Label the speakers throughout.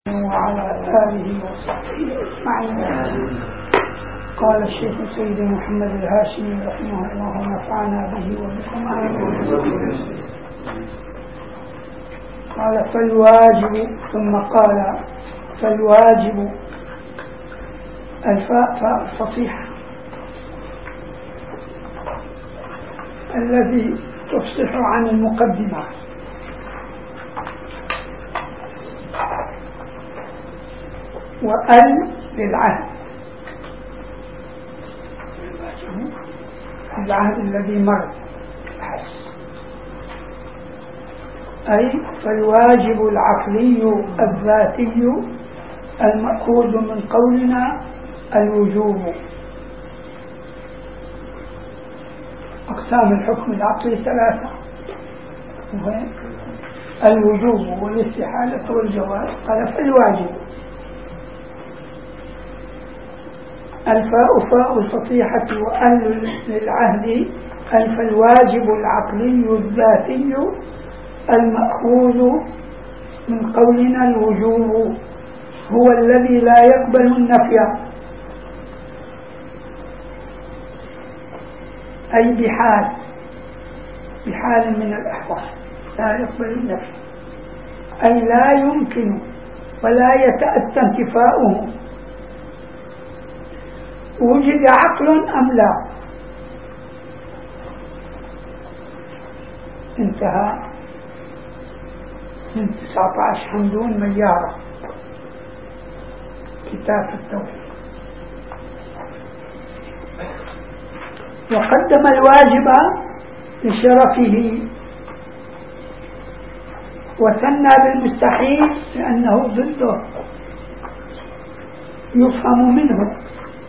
Speaker 1: وعلى آله وصحبه أجمعين. قال الشيخ سيدي محمد الهاشمي رحمه الله ونفعنا به وبكم آمين. قال فالواجب، ثم قال فالواجب الفاء فاء الفصيحة الذي تفصح عن المقدمة، وأل للعهد، العهد الذي مر أي فالواجب العقلي الذاتي المأخوذ من قولنا الوجوب. أقسام الحكم العقلي ثلاثة: الوجوب والاستحالة والجواز. قال فالواجب الفاء فاء الفصيحة وأل للعهد فالواجب العقلي الذاتي المأخوذ من قولنا الوجوب هو الذي لا يقبل النفي، أي بحال من الأحوال لا يقبل النفي، أي لا يمكن ولا يتأتى انتفاؤه، وجد عقل أم لا. انتهى من 19 حمدون ميارة كتاب التوحيد. وقدم الواجب لشرفه وثنى بالمستحيل لأنه ضده يفهم منه،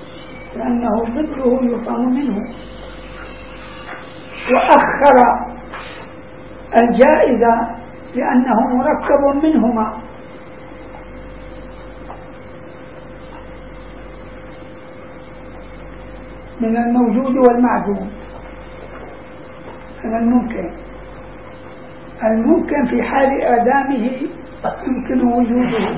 Speaker 1: وأخر الجائزة لأنه مركب منهما. من الموجود والمعدوم. هذا الممكن في حال إعدامه يمكن وجوده،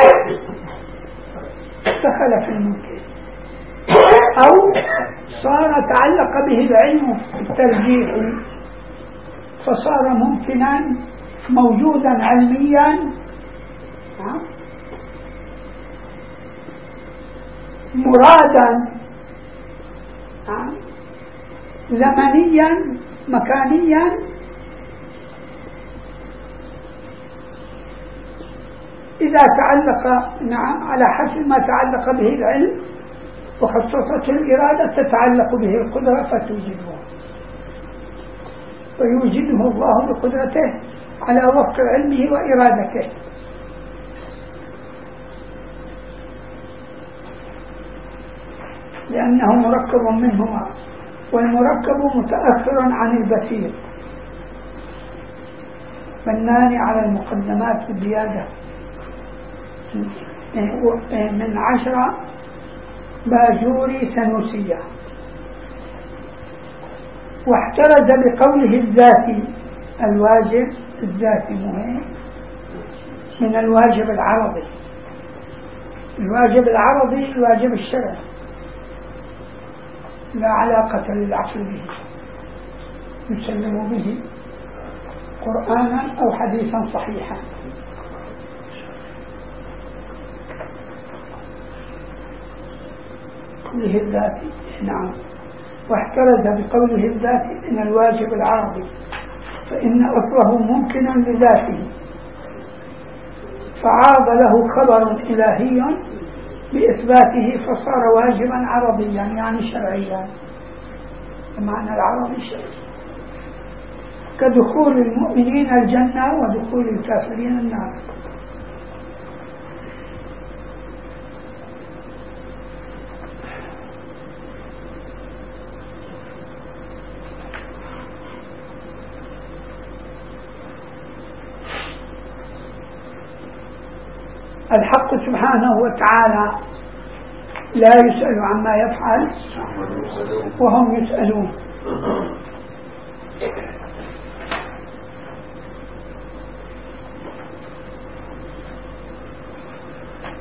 Speaker 1: دخل في الممكن، أو صار تعلق به العلم الترجيحي فصار ممكنا موجودا علميا مرادا زمنيا مكانيا، إذا تعلق على حسب ما تعلق به العلم وخصصته الإرادة تتعلق به القدرة فتوجده، ويوجده الله بقدرته على وفق علمه وإرادته. لأنه مركب منهما، والمركب متأخر عن البصير، بنان على المقدمات بزيادة من 10 باجوري سنوسية. واحترز بقوله الذاتي، الواجب الذاتي مهم من الواجب العرضي. الواجب العرضي الواجب الشرعي لا علاقة للعقل به، يسلم به قرآنا أو حديثا صحيحا. قوله الذاتي، نعم. واحترز بقوله الذاتي من الواجب العرضي فإن أصله ممكنا لذاته، فعاض له خبر إلهي بإثباته فصار واجبا عرضيا يعني شرعيا، بمعنى العرضي الشرعي، كدخول المؤمنين الجنة ودخول الكافرين النار. الحق سبحانه وتعالى لا يسأل عما يفعل وهم يسألون.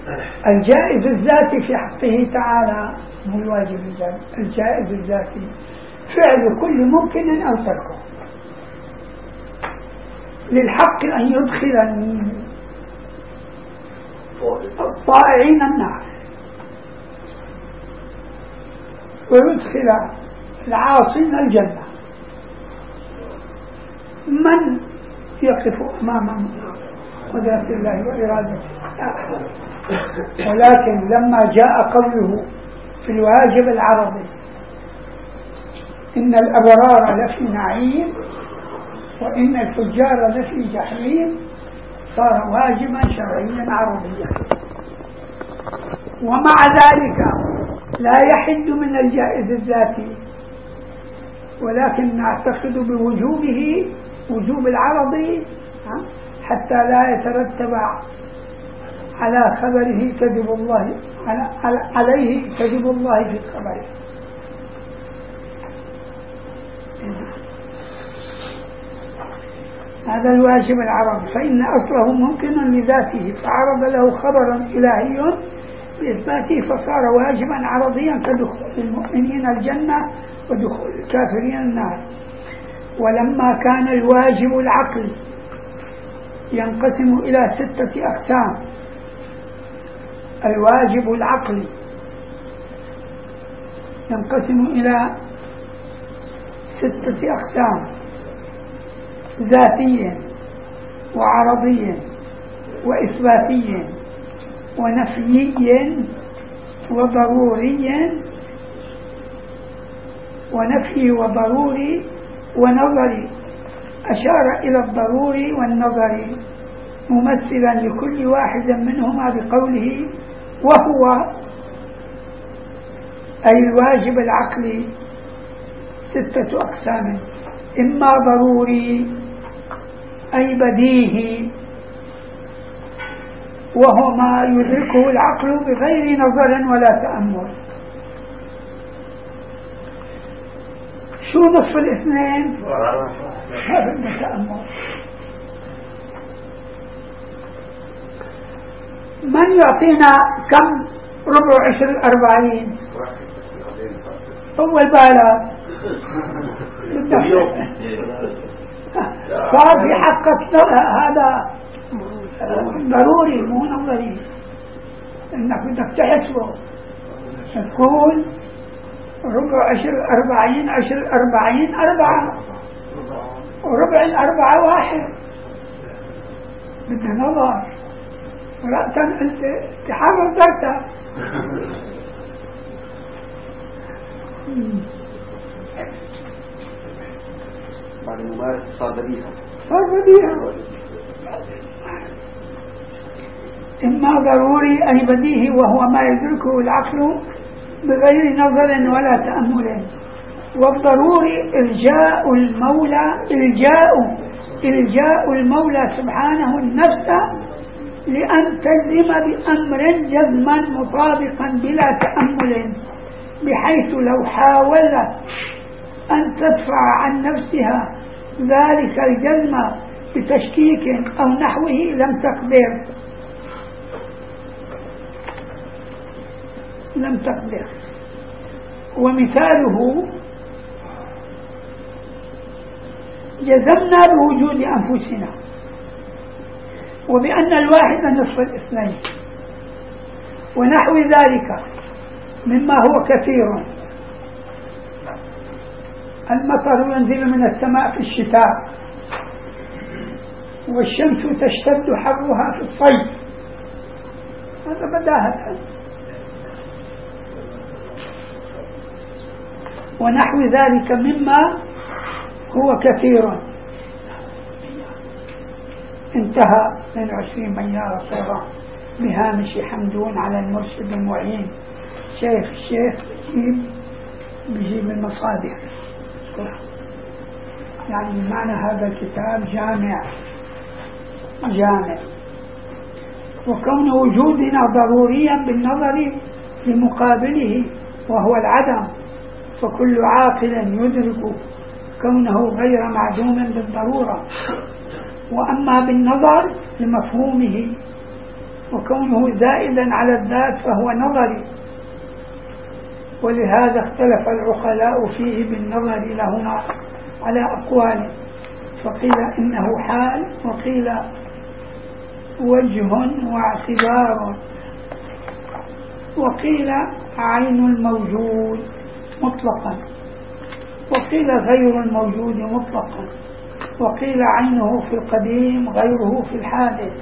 Speaker 1: الجائز الذاتي في حقه تعالى مو الواجب الذاتي. الجائز الذاتي فعل كل ممكن أو تركه، للحق أن يدخل الطائعين النار ويدخل العاصين الجنة. من يقف أمام قدرة الله وإرادته؟ ولكن لما جاء قوله في الواجب العرضي إن الأبرار لفي نعيم وإن الفجار لفي جحيم صار واجبا شرعيا عرضيا، ومع ذلك لا يحد من الجائز الذاتي، ولكن نعتقد بوجوبه وجوب العرض حتى لا يترتب على خبره كذب الله عليه كذب الله في خبره. هذا الواجب العرض، فإن أصله ممكن لذاته فعرض له خبرا إلهي بإثباته فصار واجبا عرضيا كدخول المؤمنين الجنة ودخول الكافرين النار. ولما كان الواجب العقلي ينقسم إلى 6 أقسام، الواجب العقلي ينقسم إلى 6 أقسام: ذاتي وعرضي وإثباتي ونفيي وضروري ونفي وضروري ونظري. أشار إلى الضروري والنظري ممثلا لكل واحد منهما بقوله وهو، أي الواجب العقلي 6 أقسام: إما ضروري أي بديهي وهو ما يدركه العقل بغير نظر ولا تأمل. شو نصف الاثنين؟ هذا التأمل. من يعطينا كم ربع 40؟ أول بالغ صار في حقك هذا ضروري مو نظري، انك بدك تحسبه تقول ربع 40 40 4 وربع 4 1 بدها نظر ولا تحرر درسها.
Speaker 2: بعد الممارسة صار بديهة.
Speaker 1: إما ضروري أي بديهي وهو ما يدركه العقل بغير نظر ولا تأمل. والضروري إلجاء المولى سبحانه النفس لأن تلزم بأمر جزما مطابقا بلا تأمل، بحيث لو حاولت أن تدفع عن نفسها ذلك الجزم بتشكيك أو نحوه لم تقدر. ومثاله جزمنا بوجود أنفسنا وبأن الواحد نصف الاثنين ونحو ذلك مما هو كثير. المطر ينزل من السماء في الشتاء، والشمس تشتد حرها في الصيف، هذا بداهة. ونحو ذلك مما هو كثير. انتهى 22 بيار صيران بهامش حمدون على المرشد المعين الشيخ بيجيب المصادر. يعني معنى هذا الكتاب جامع، وكون وجودنا ضروريا بالنظر لمقابله وهو العدم، فكل عاقل يدرك كونه غير معدوم بالضرورة. وأما بالنظر لمفهومه وكونه زائدا على الذات فهو نظري، ولهذا اختلف العقلاء فيه بالنظر لهما على أقوال، فقيل إنه حال، وقيل وجه واعتبار، وقيل عين الموجود مطلقا، وقيل غير الموجود مطلقا، وقيل عينه في القديم غيره في الحادث.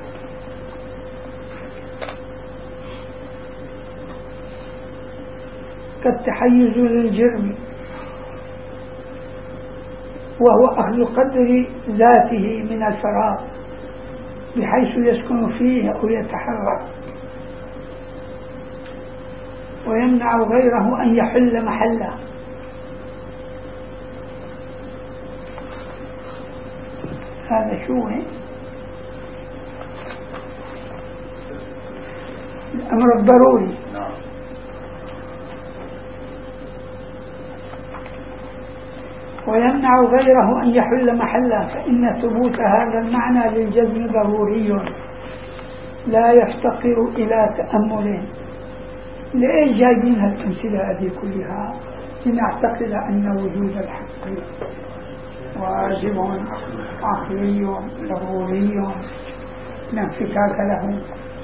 Speaker 1: كالتحيز للجرم، وهو أخذ قدر ذاته من الفراغ بحيث يسكن فيه أو يتحرك، ويمنع غيره أن يحل محله. هذا شو الأمر الضروري. ويمنع غيره أن يحل محله، فإن ثبوت هذا المعنى للجزم ضروري لا يفتقر إلى تأمل. لإيش جايبين هالأمثلة هذه كلها؟ لنعتقد أن وجود الحق واجب عقلي ضروري لا انفكاك له.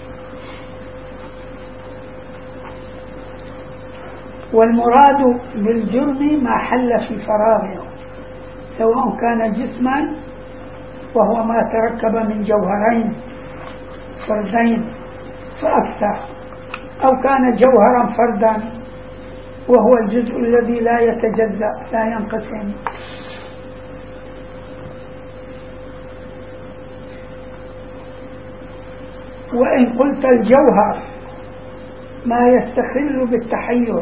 Speaker 1: والمراد بالجرم ما حل في فراغه، سواء كان جسما وهو ما تركب من جوهرين فردين فأكثر، أو كان جوهرا فردا وهو الجزء الذي لا يتجزأ لا ينقسم. وإن قلت الجوهر ما يستخل بالتحير،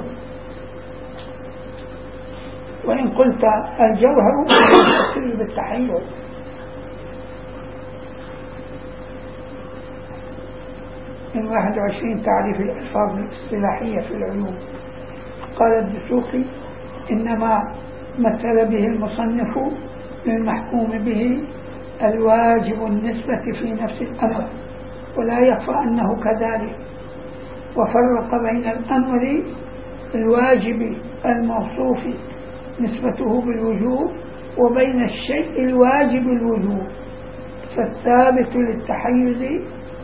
Speaker 1: وإن قلت الجوهر ما يستخل بالتحير، من 21 تعريف الألفاظ الاصطلاحية في العلوم. قال الدسوقي: إنما مثل به المصنف للمحكوم به الواجب النسبة في نفس الأمر، ولا يخفى أنه كذلك، وفرق بين الأمر الواجب الموصوف نسبته بالوجوب وبين الشيء الواجب الوجوب. فالثابت للتحيز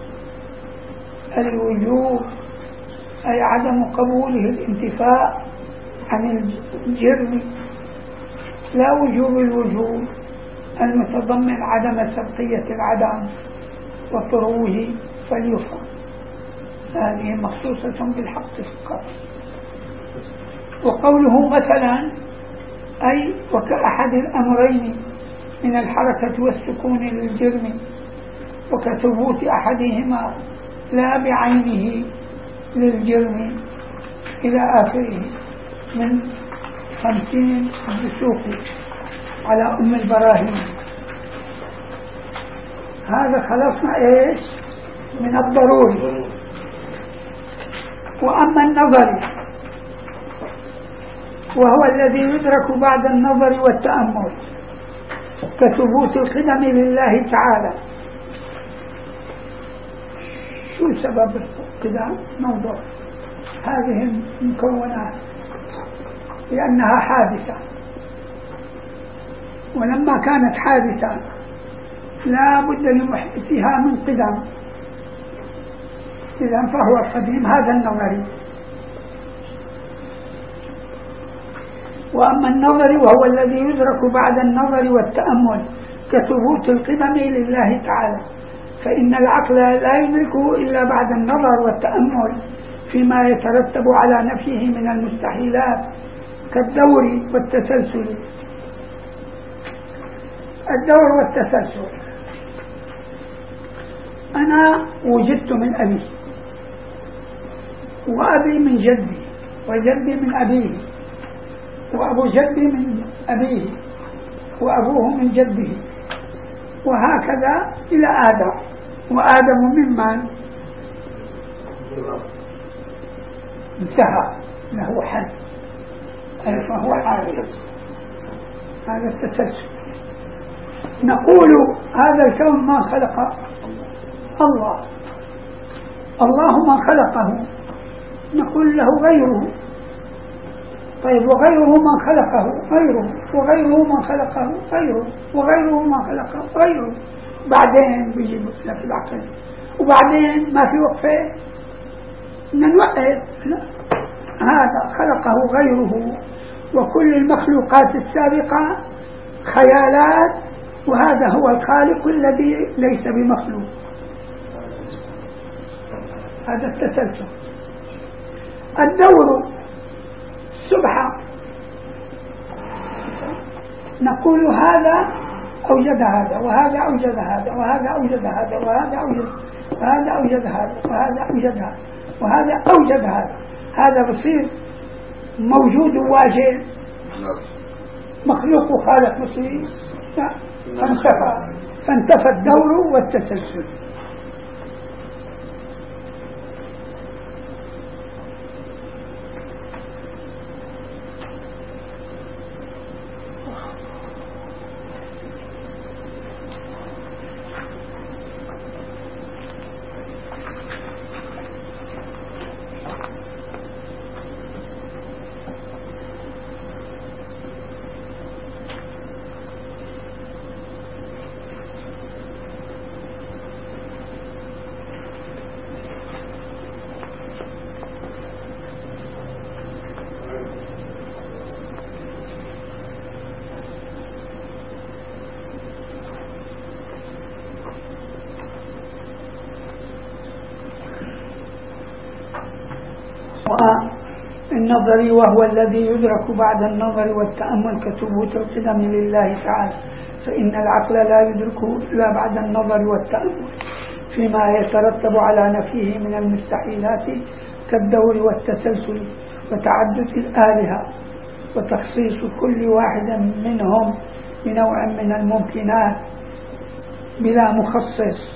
Speaker 1: الوجوب، أي عدم قبوله الانتفاء عن الجرم، لا وجوب الوجوب المتضمن عدم سبقية العدم وطروه فليفهم. هذه مخصوصة بالحق فقط. وقوله مثلا أي وكأحد الأمرين من الحركة والسكون للجرم، وكثبوت أحدهما لا بعينه للجرم، إلى آخره. من 50 الدسوقي على أم البراهين. هذا خلصنا إيش من الضروري. وأما النظر وهو الذي يدرك بعد النظر والتأمل، كثبوت القدم لله تعالى. شو سبب القدم؟ موضوع هذه المكونات، لأنها حادثة، ولما كانت حادثة لا بد لمحدثها من قدم، إذن فهو القديم هذا النظري. وأما النظر وهو الذي يدرك بعد النظر والتأمل، كثبوت القدم لله تعالى، فإن العقل لا يدركه إلا بعد النظر والتأمل فيما يترتب على نفيه من المستحيلات كالدور والتسلسل. الدور والتسلسل، أنا وجدت من أبي، وأبي من جدي، وجدي من أبيه، وأبو جدي من أبيه، وأبوه من جده، وهكذا إلى آدم. وآدم ممن انتهى له حد، فهو حادث. هذا التسلسل. نقول هذا الكون ما خلق الله، الله من خلقه، نقول له غيره. طيب وغيره من خلقه غيره، وغيره من خلقه غيره، وغيره من خلقه غيره. بعدين بيجي لك العقل، وبعدين ما في وقفة نوقف. هذا خلقه غيره، وكل المخلوقات السابقة خيالات، وهذا هو الخالق الذي ليس بمخلوق. هذا التسلسل. الدور سبحة، نقول هذا أوجد هذا، وهذا أوجد هذا، وهذا أوجد هذا، وهذا أوجد وهذا أوجد هذا، وهذا أوجد هذا، وهذا أوجد هذا. هذا بصير موجود واجد، مخلوق وخالق بصير، فانتفى الدور والتسلسل. النظري، وهو الذي يدرك بعد النظر والتأمل كثبوت القدم لله تعالى، فإن العقل لا يدركه إلا بعد النظر والتأمل فيما يترتب على نفيه من المستحيلات كالدور والتسلسل وتعدد الآلهة وتخصيص كل واحد منهم بنوع من الممكنات بلا مخصص،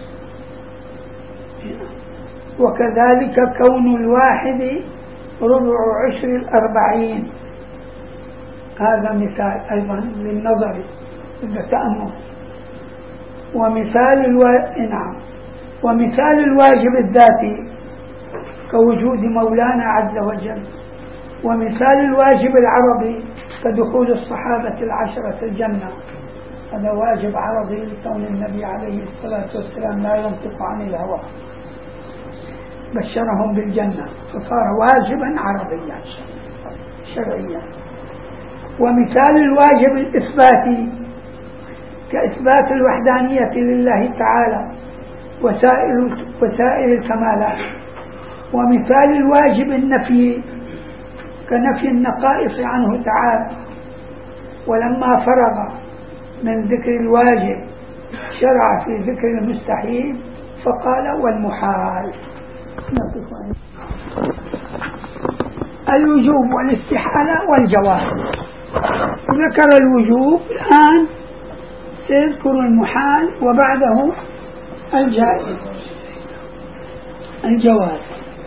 Speaker 1: وكذلك كون الواحد ربع عشر 40. هذا مثال أيضا للنظر والتأمل. ومثال الواجب الذاتي كوجود مولانا عز وجل، ومثال الواجب العرضي كدخول الصحابة 10 الجنة. هذا واجب عرضي لكون النبي عليه الصلاة والسلام لا ينطق عن الهوى، بشرهم بالجنة فصار واجبا عرضيا شرعيا. ومثال الواجب الإثباتي كإثبات الوحدانية لله تعالى وسائر الكمالات. ومثال الواجب النفي كنفي النقائص عنه تعالى. ولما فرغ من ذكر الواجب شرع في ذكر المستحيل فقال والمحال. الوجوب والاستحالة والجواز. ذكر الوجوب، الآن سيذكر المحال وبعده الجائز الجواز.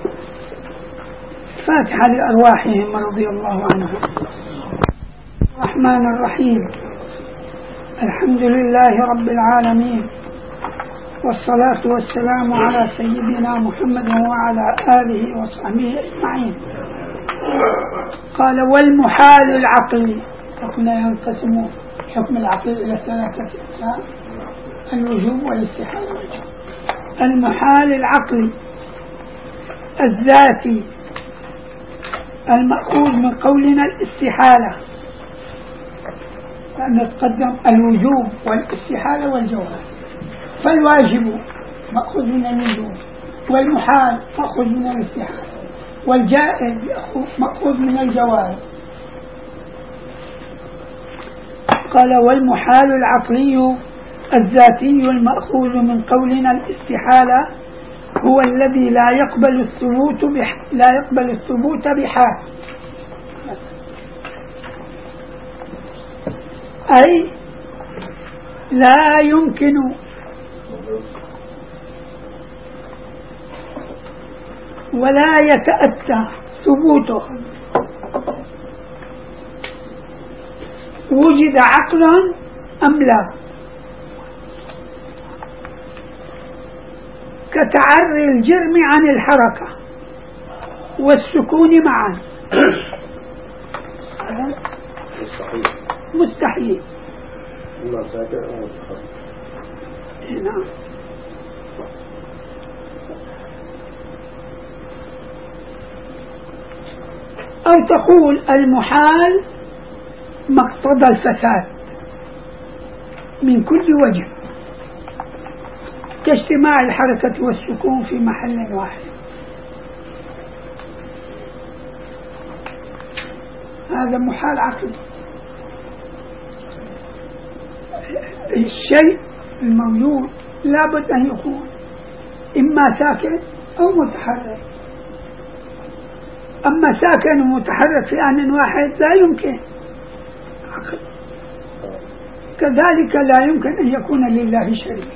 Speaker 1: فاتحة لأرواحهم رضي الله عنهم. الرحمن الرحيم، الحمد لله رب العالمين، والصلاة والسلام على سيدنا محمد وعلى آله وصحبه أجمعين. قال والمحال العقلي، وهنا ينقسم حكم العقل إلى 3 أقسام: الوجوب والاستحالة. المحال العقلي الذاتي المأخوذ من قولنا الاستحالة، نتقدم الوجوب والاستحالة والجواز. فالواجب مأخوذ من الوجوب، والمحال مأخوذ من الاستحالة، والجائز مأخوذ من الجواز. قال والمحال العقلي الذاتي المأخوذ من قولنا الاستحالة هو الذي لا يقبل الثبوت بحال، أي لا يمكن ولا يتأتى ثبوته وجد عقلا أم لا. كتعري الجرم عن الحركة والسكون معا. مستحيل. نعم. أو تقول المحال مقتضى الفساد من كل وجه كاجتماع الحركة والسكون في محل واحد. هذا محال عقلي. الشيء الموجود لابد أن يكون إما ساكن أو متحرك. أما ساكن ومتحرك في آن واحد لا يمكن عقل. كذلك لا يمكن أن يكون لله شريك.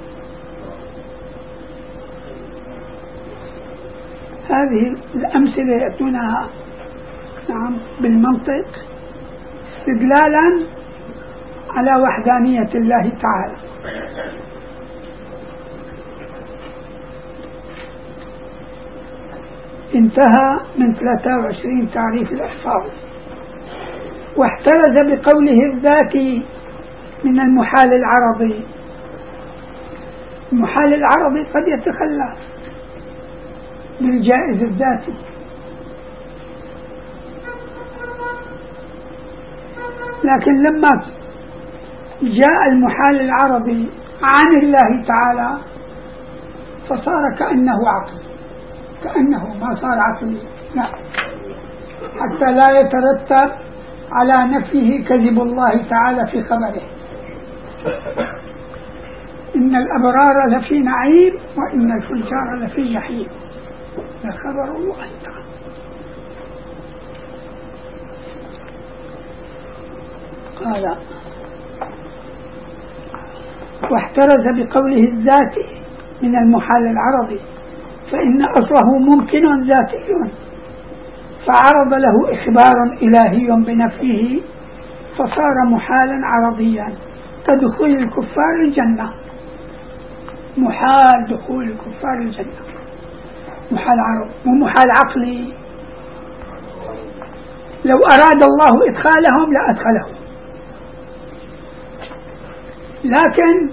Speaker 1: هذه الأمثلة يأتونها نعم بالمنطق استدلالا على وحدانية الله تعالى. انتهى من 23 تعريف الألفاظ. واحترز بقوله الذاتي من المحال العرضي. المحال العرضي قد يتخلى بالجائز الذاتي، لكن لما جاء المحال العرضي عن الله تعالى فصار كأنه عقل، كأنه ما صار عقلي، لا، حتى لا يترتب على نفيه كذب الله تعالى في خبره إن الأبرار لفي نعيم وإن الفجار لفي جحيم. خبر الله تعالى. قال واحترز بقوله الذاتي من المحال العرضي فإن أصله ممكن ذاتي فعرض له إخبار إلهي بنفيه فصار محالا عرضيا كدخول الكفار الجنة. محال دخول الكفار الجنة محال عرض ومحال عقلي. لو أراد الله إدخالهم لأدخلهم، لكن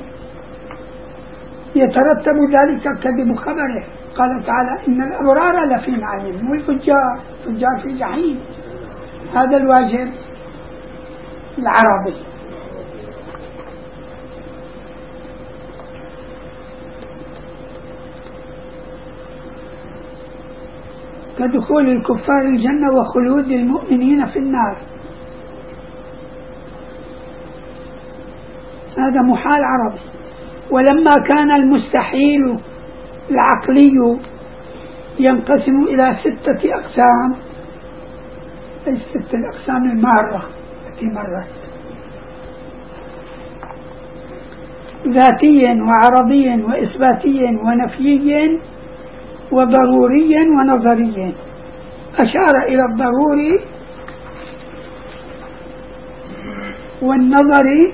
Speaker 1: يترتب ذلك كذب خبره. قال تعالى إن الأبرار لفي نعيم والفجار في جحيم. هذا الواجب العربي. كدخول الكفار الجنة وخلود المؤمنين في النار. هذا محال عربي. ولما كان المستحيل العقلي ينقسم إلى 6 أقسام، أي 6 الأقسام المارة التي مرت: ذاتي وعرضي وإثباتي ونفيي وضروري ونظري. أشار إلى الضروري والنظري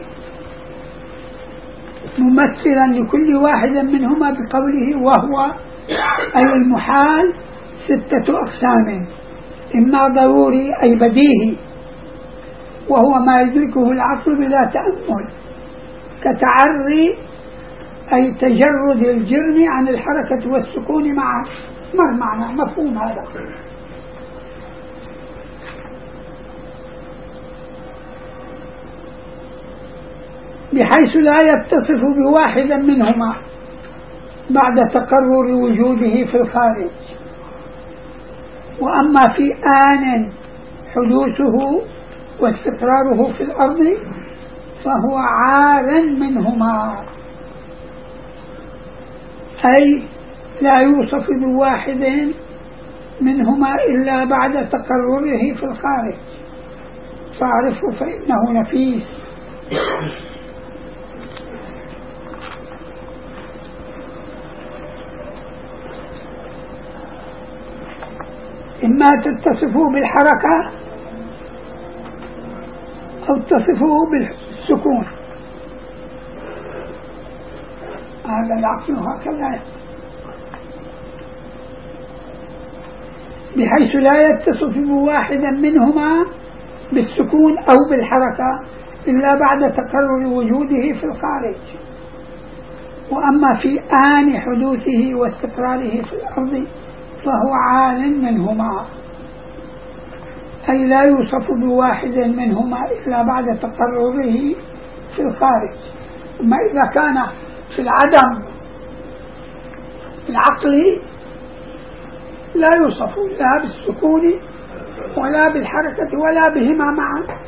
Speaker 1: ممثلا لكل واحد منهما بقوله وهو أي المحال 6 أقسام: إما ضروري أي بديهي وهو ما يدركه العقل بلا تأمل كتعري أي تجرد الجرم عن الحركة والسكون معا. ما معنى مفهوم هذا؟ بحيث لا يتصف بواحد منهما بعد تقرر وجوده في الخارج. وأما في آن حدوثه واستقراره في الأرض فهو عار منهما، أي لا يوصف بواحد منهما إلا بعد تقرره في الخارج فاعرفه فإنه نفيس. إما تتصفه بالحركة أو تصفه بالسكون. هذا العقل هكذا بحيث لا يتصف بواحدا منهما بالسكون أو بالحركة إلا بعد تقرر وجوده في الخارج. وأما في آن حدوثه واستقراره في الأرض فهو عال منهما، أي لا يوصف بواحد منهما إلا بعد تقرره في الخارج. أما إذا كان في العدم العقلي لا يوصف لا بالسكون ولا بالحركة ولا بهما معا.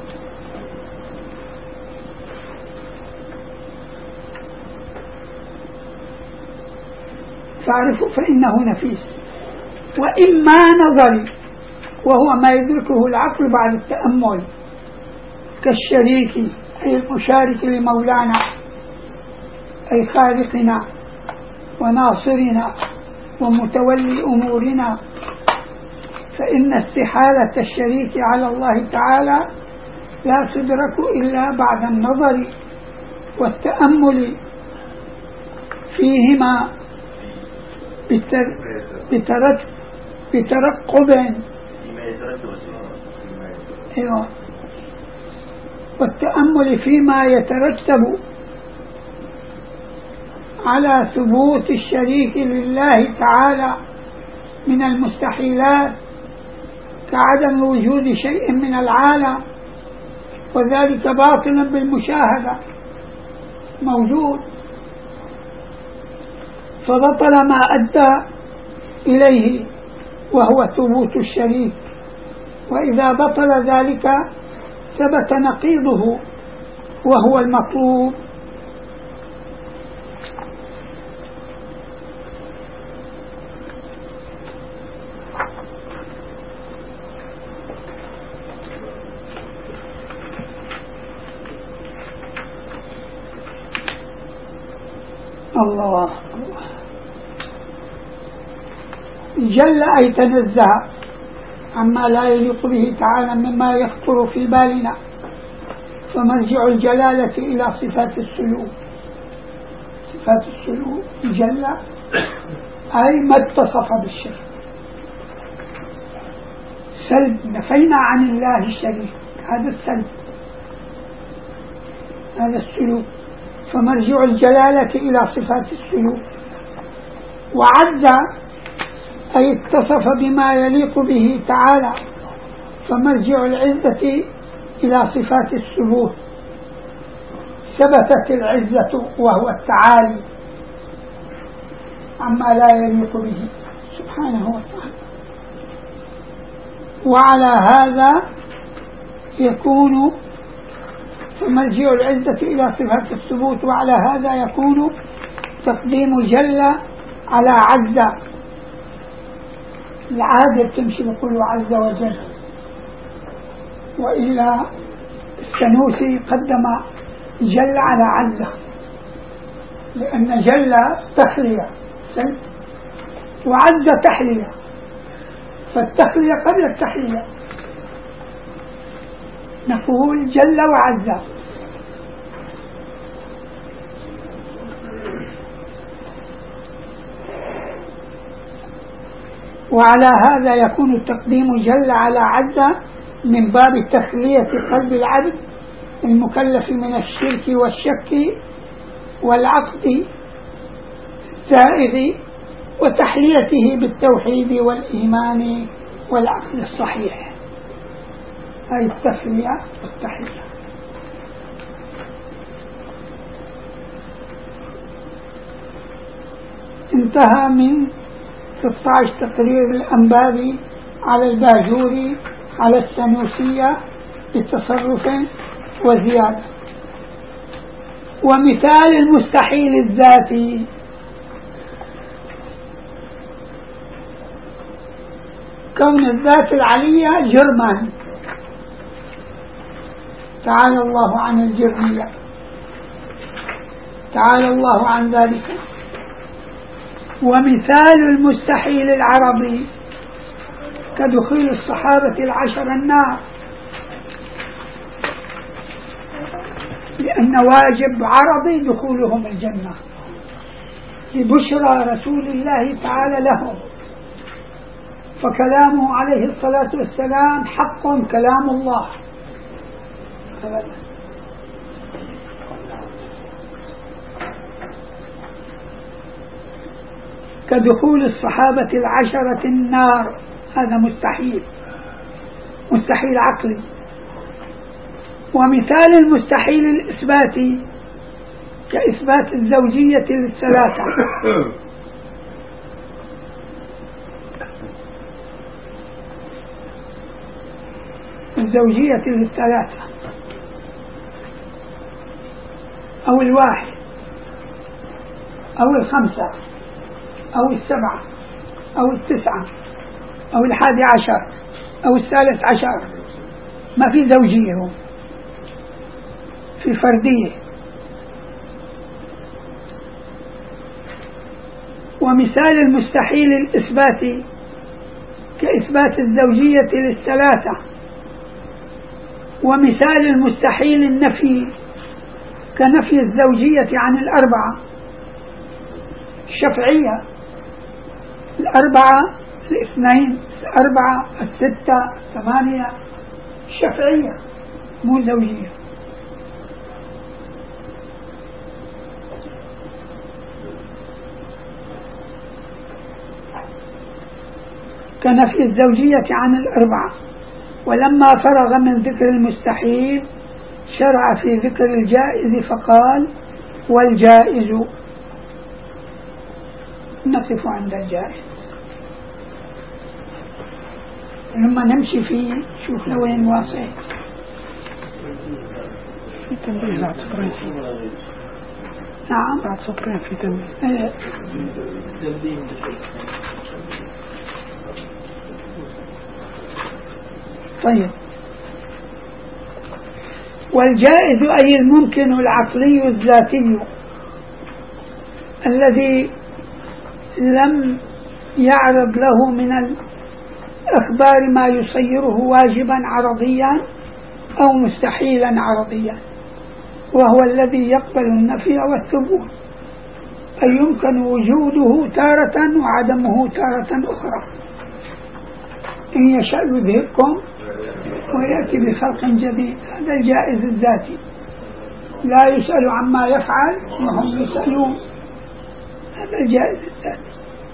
Speaker 1: فاعرفوا فإنه نفيس. وإما نظري وهو ما يدركه العقل بعد التأمل، كالشريك أي المشارك لمولانا أي خالقنا وناصرنا ومتولي أمورنا، فإن استحالة الشريك على الله تعالى لا تدرك إلا بعد النظر والتأمل فيهما بترقب والتأمل فيما يترتب على ثبوت الشريك لله تعالى من المستحيلات كعدم وجود شيء من العالم، وذلك باطلا بالمشاهدة موجود، فبطل ما أدى إليه وهو ثبوت الشريك. وإذا بطل ذلك ثبت نقيضه وهو المطلوب. الله جل أي تنزه عما لا يليق به تعالى مما يخطر في بالنا، فمرجع الجلالة إلى صفات السلوك. صفات السلوك جل أي ما اتصف بالشرك. سلب نفينا عن الله الشريك، هذا السلب، هذا السلوك. فمرجع الجلالة إلى صفات السلوك. وعز أي اتصف بما يليق به تعالى، فمرجع العزة إلى صفات الثبوت. ثبتت العزة وهو التعالي عما لا يليق به سبحانه وتعالى. وعلى هذا يكون فمرجع العزة إلى صفات الثبوت، وعلى هذا يكون تقديم جل على عز. العادة تمشي بقول عز وجل، وإلا السنوسي قدم جل على عز، لأن جل تخلية وعز تحلية، فالتخلية قبل التحلية. نقول جل وعز. وعلى هذا يكون التقديم جل على عز من باب تخلية قلب العبد المكلف من الشرك والشك والعقد الزائغ، وتحليته بالتوحيد والإيمان والعقل الصحيح، هذه التسمية والتحلية. انتهى من 16 تقرير الأنبابي على الباجوري على السنوسية بتصرف وزيادة. ومثال المستحيل الذاتي كون الذات العلية جرما، تعالى الله عن الجرمية، تعالى الله عن ذلك. ومثال المستحيل العربي كدخول الصحابة 10 النار، لأن واجب عربي دخولهم الجنة لبشرى رسول الله تعالى لهم، فكلامه عليه الصلاة والسلام حق كلام الله أبدا. كدخول الصحابة العشرة النار هذا مستحيل، مستحيل عقلي. ومثال المستحيل الإثباتي كإثبات الزوجية للثلاثة، الزوجية للثلاثة أو الواحد أو الخمسة أو السبعة أو التسعة أو 11 أو 13، ما في زوجية، هو في فردية. ومثال المستحيل الإثباتي كإثبات الزوجية للثلاثة. ومثال المستحيل النفي كنفي الزوجية عن الأربعة، الشفعية، الأربعة، الاثنين، الأربعة، الستة، 8، شفعية مو زوجية. كنفي الزوجية عن الأربعة. ولما فرغ من ذكر المستحيل شرع في ذكر الجائز فقال: والجائز. نقف عند الجائز لما نمشي فيه شوف لوين واصل.
Speaker 3: في تنبيه بعد سطرين.
Speaker 1: نعم
Speaker 3: بعد سطرين في تنبيه.
Speaker 1: طيب. والجائز أي الممكن العقلي الذاتي الذي لم يعرض له من الأخبار ما يصيره واجبا عرضيا أو مستحيلا عرضيا، وهو الذي يقبل النفي والثبوت، أي يمكن وجوده تارة وعدمه تارة أخرى. إن يشاء يذهبكم ويأتي بخلق جديد، هذا الجائز الذاتي، لا يسأل عما يفعل وهم يسألون، هذا الجائز الذاتي.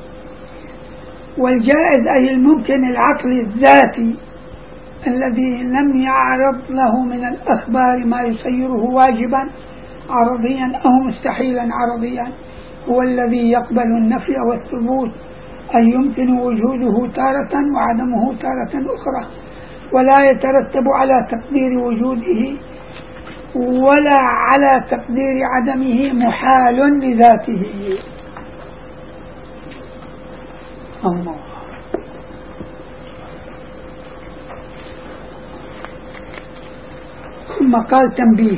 Speaker 1: والجائز أي الممكن العقلي الذاتي الذي لم يعرض له من الأخبار ما يصيره واجبا عرضيا أو مستحيلا عرضيا، هو الذي يقبل النفي والثبوت، أي يمكن وجوده تارة وعدمه تارة أخرى، ولا يترتب على تقدير وجوده ولا على تقدير عدمه محال لذاته. الله. ثم قال تنبيه: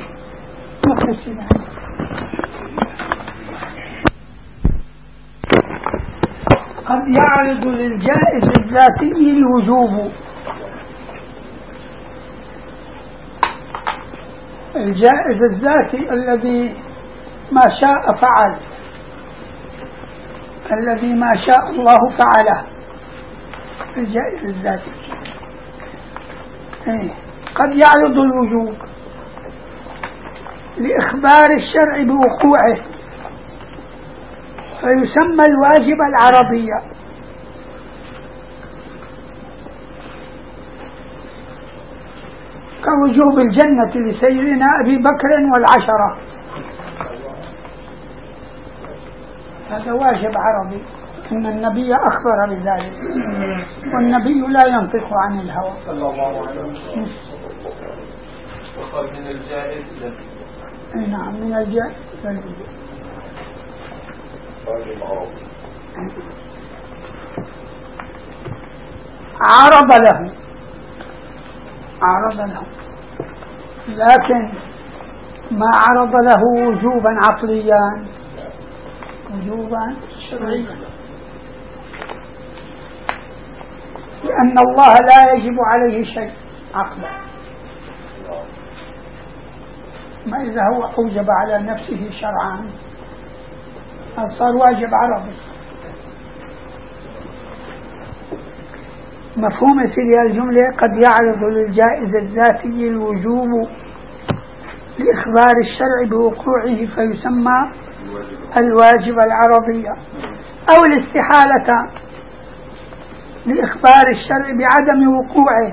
Speaker 1: قد يعرض للجائز الذاتي الوجوب. الجائز الذاتي الذي ما شاء فعل، الذي ما شاء الله فعله، الجائز الذاتي. قد يعرض الوجوب لإخبار الشرع بوقوعه فيسمى الواجب العرضية، كوجوب الجنة لسيدنا أبي بكر والعشرة، هذا واجب عرضي، إن النبي أخبر بذلك، والنبي لا ينطق عن الهوى صلى الله عليه وسلم.
Speaker 2: وقال من الجائز.
Speaker 1: نعم من الجائز. عرض له، لكن ما عرض له وجوبا عقليا، وجوبا شرعيا، لأن الله لا يجب عليه شيء عقلا، ما إذا هو أوجب على نفسه شرعا صار واجب عرضي. مفهوم سيدي الجملة: قد يعرض للجائز الذاتي الوجوب لإخبار الشرع بوقوعه فيسمى الواجب العرضي، أو الاستحالة لإخبار الشرع بعدم وقوعه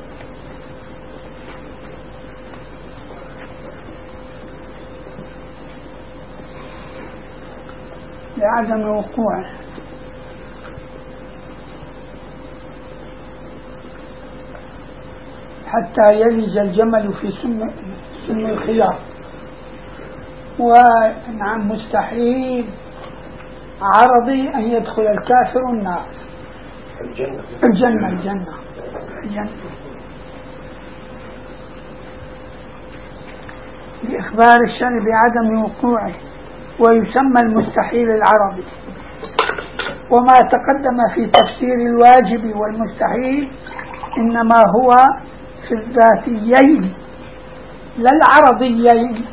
Speaker 1: حتى يلج الجمل في سم الخياط. ونعم مستحيل عرضي أن يدخل الكافر النار، الجنة لإخبار الشرع بعدم وقوعه، ويسمى المستحيل العرضي. وما تقدم في تفسير الواجب والمستحيل إنما هو في الذاتيين لا العرضيين.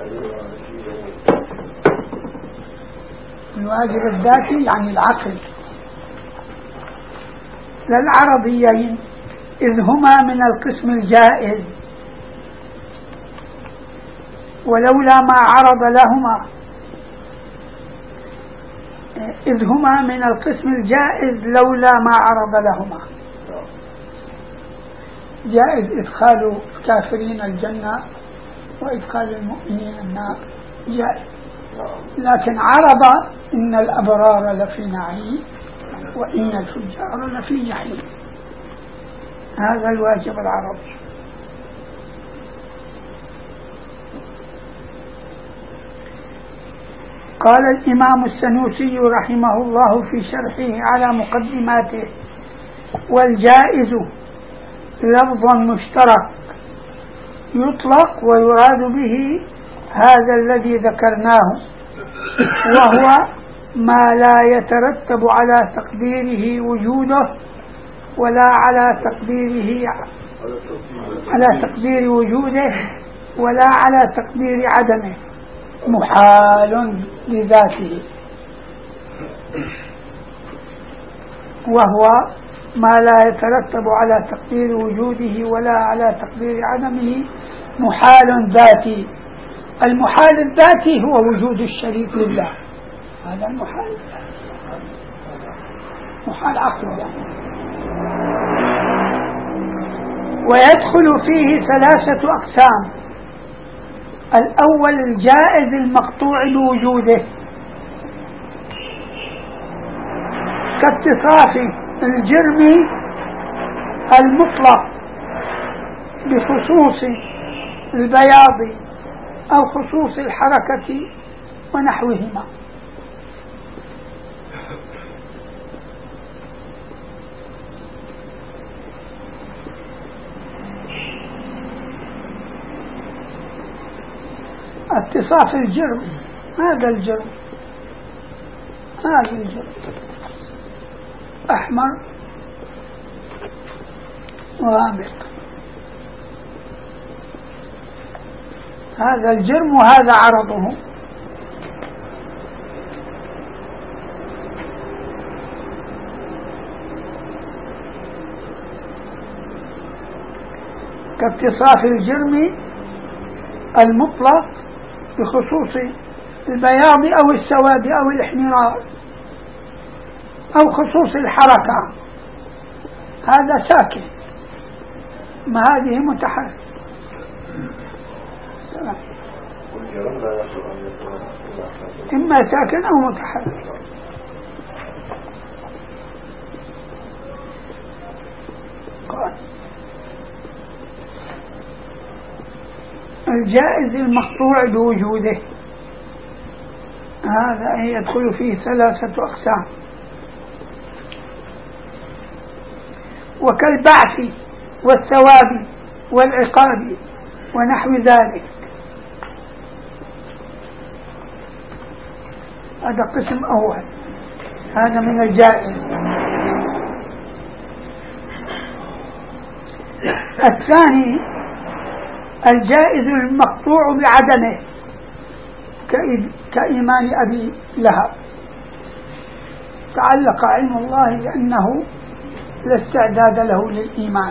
Speaker 1: الواجب الذاتي يعني العقل، لا العرضيين، إذ هما من القسم الجائز، ولولا ما عرض لهما، إذ هما من القسم الجائز لولا ما عرض لهما. جائز إدخال الكافرين الجنة وإدخال المؤمنين النار، جائز، لكن عرض إن الأبرار لفي نعيم وإن الفجار لفي جحيم. هذا الواجب العرضي. قال الإمام السنوسي رحمه الله في شرحه على مقدماته: والجائز لفظ مشترك يطلق ويراد به هذا الذي ذكرناه، وهو ما لا يترتب على تقديره وجوده ولا على تقدير وجوده ولا على تقدير عدمه، محال لذاته، وهو ما لا يترتب على تقدير وجوده ولا على تقدير عدمه، محال ذاتي. المحال الذاتي هو وجود الشريك لله، هذا المحال، محال عقلي. ويدخل فيه 3 أقسام: الأول الجائز المقطوع بوجوده، كاتصاف الجرم المطلق بخصوص البياض أو خصوص الحركة ونحوهما. اتصاف الجرم، هذا الجرم أحمر وغامق، هذا الجرم وهذا عرضه. كاتصاف الجرم المطلق بخصوص البياض أو السواد أو الاحمرار أو خصوص الحركة، هذا ساكن، ما هذه متحرك. إما ساكن أو متحرك. الجائز المقطوع بوجوده، هذا يدخل فيه 3 أقسام: وكالبعث والثواب والعقاب ونحو ذلك، هذا قسم أول، هذا من الجائز. الثاني الجائز المقطوع بعدمه، كإيمان أبي لهب، تعلق علم الله بأنه لا استعداد له للإيمان،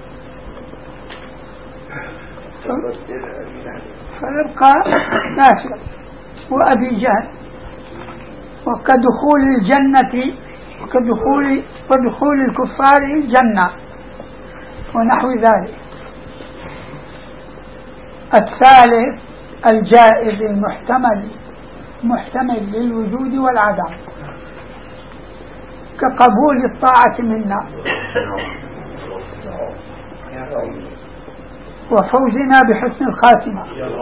Speaker 1: فيبقى كافر وأبي جهل، وكدخول الجنة ودخول الكفار الجنة ونحو ذلك. الثالث الجائز المحتمل للوجود والعدم، كقبول الطاعة منا وفوزنا بحسن الخاتمة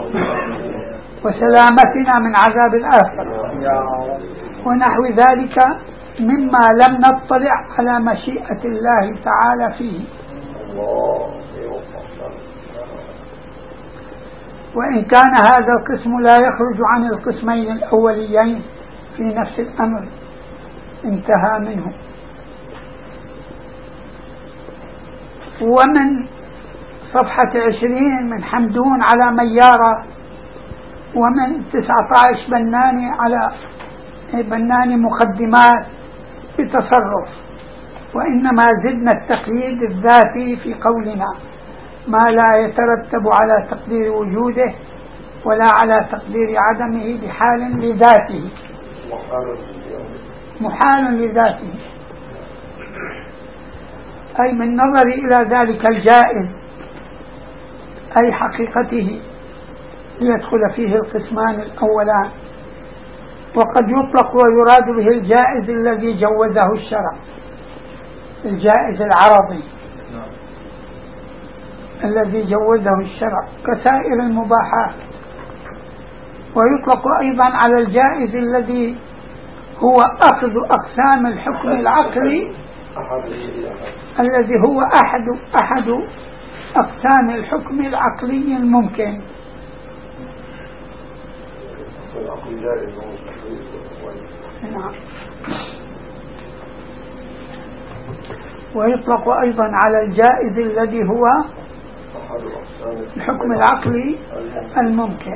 Speaker 1: وسلامتنا من عذاب الآخرة ونحو ذلك مما لم نطلع على مشيئة الله تعالى فيه. وإن كان هذا القسم لا يخرج عن القسمين الأوليين في نفس الأمر انتهى منه. ومن صفحة 20 من حمدون على ميارة، ومن 19 بناني مقدمات بتصرف. وإنما زدنا التقييد الذاتي في قولنا ما لا يترتب على تقدير وجوده ولا على تقدير عدمه بحال لذاته، محال لذاته، أي من نظر إلى ذلك الجائز أي حقيقته ليدخل فيه القسمان الأولان. وقد يطلق ويراد به الجائز الذي جوزه الشرع، الجائز العرضي الذي جوزه الشرع كسائر المباحات. ويطلق أيضا على الجائز الذي هو أخذ أقسام الحكم العقلي، الذي هو أحد أقسام الحكم العقلي الممكن. نعم. ويطلق أيضا على الجائز الذي هو الحكم العقلي الممكن،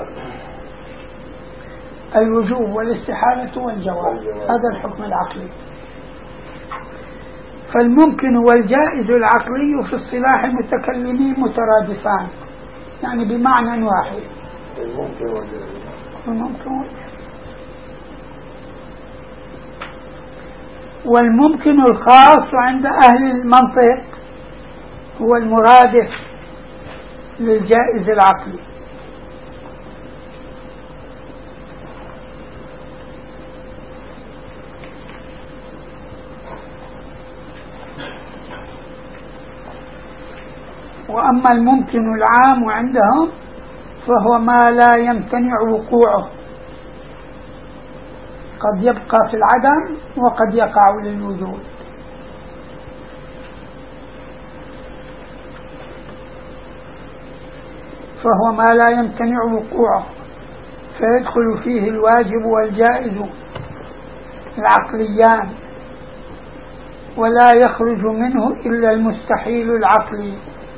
Speaker 1: الوجوب والاستحالة والجواز، هذا الحكم العقلي. فالممكن والجائز العقلي في اصطلاح المتكلمين مترادفان، يعني بمعنى واحد. والممكن الخاص عند أهل المنطق هو المرادف للجائز العقلي. وأما الممكن العام عندهم فهو ما لا يمتنع وقوعه، قد يبقى في العدم وقد يقع للوجود. فهو ما لا يمتنع وقوعه فيدخل فيه الواجب والجائز العقليان، ولا يخرج منه إلا المستحيل العقلي.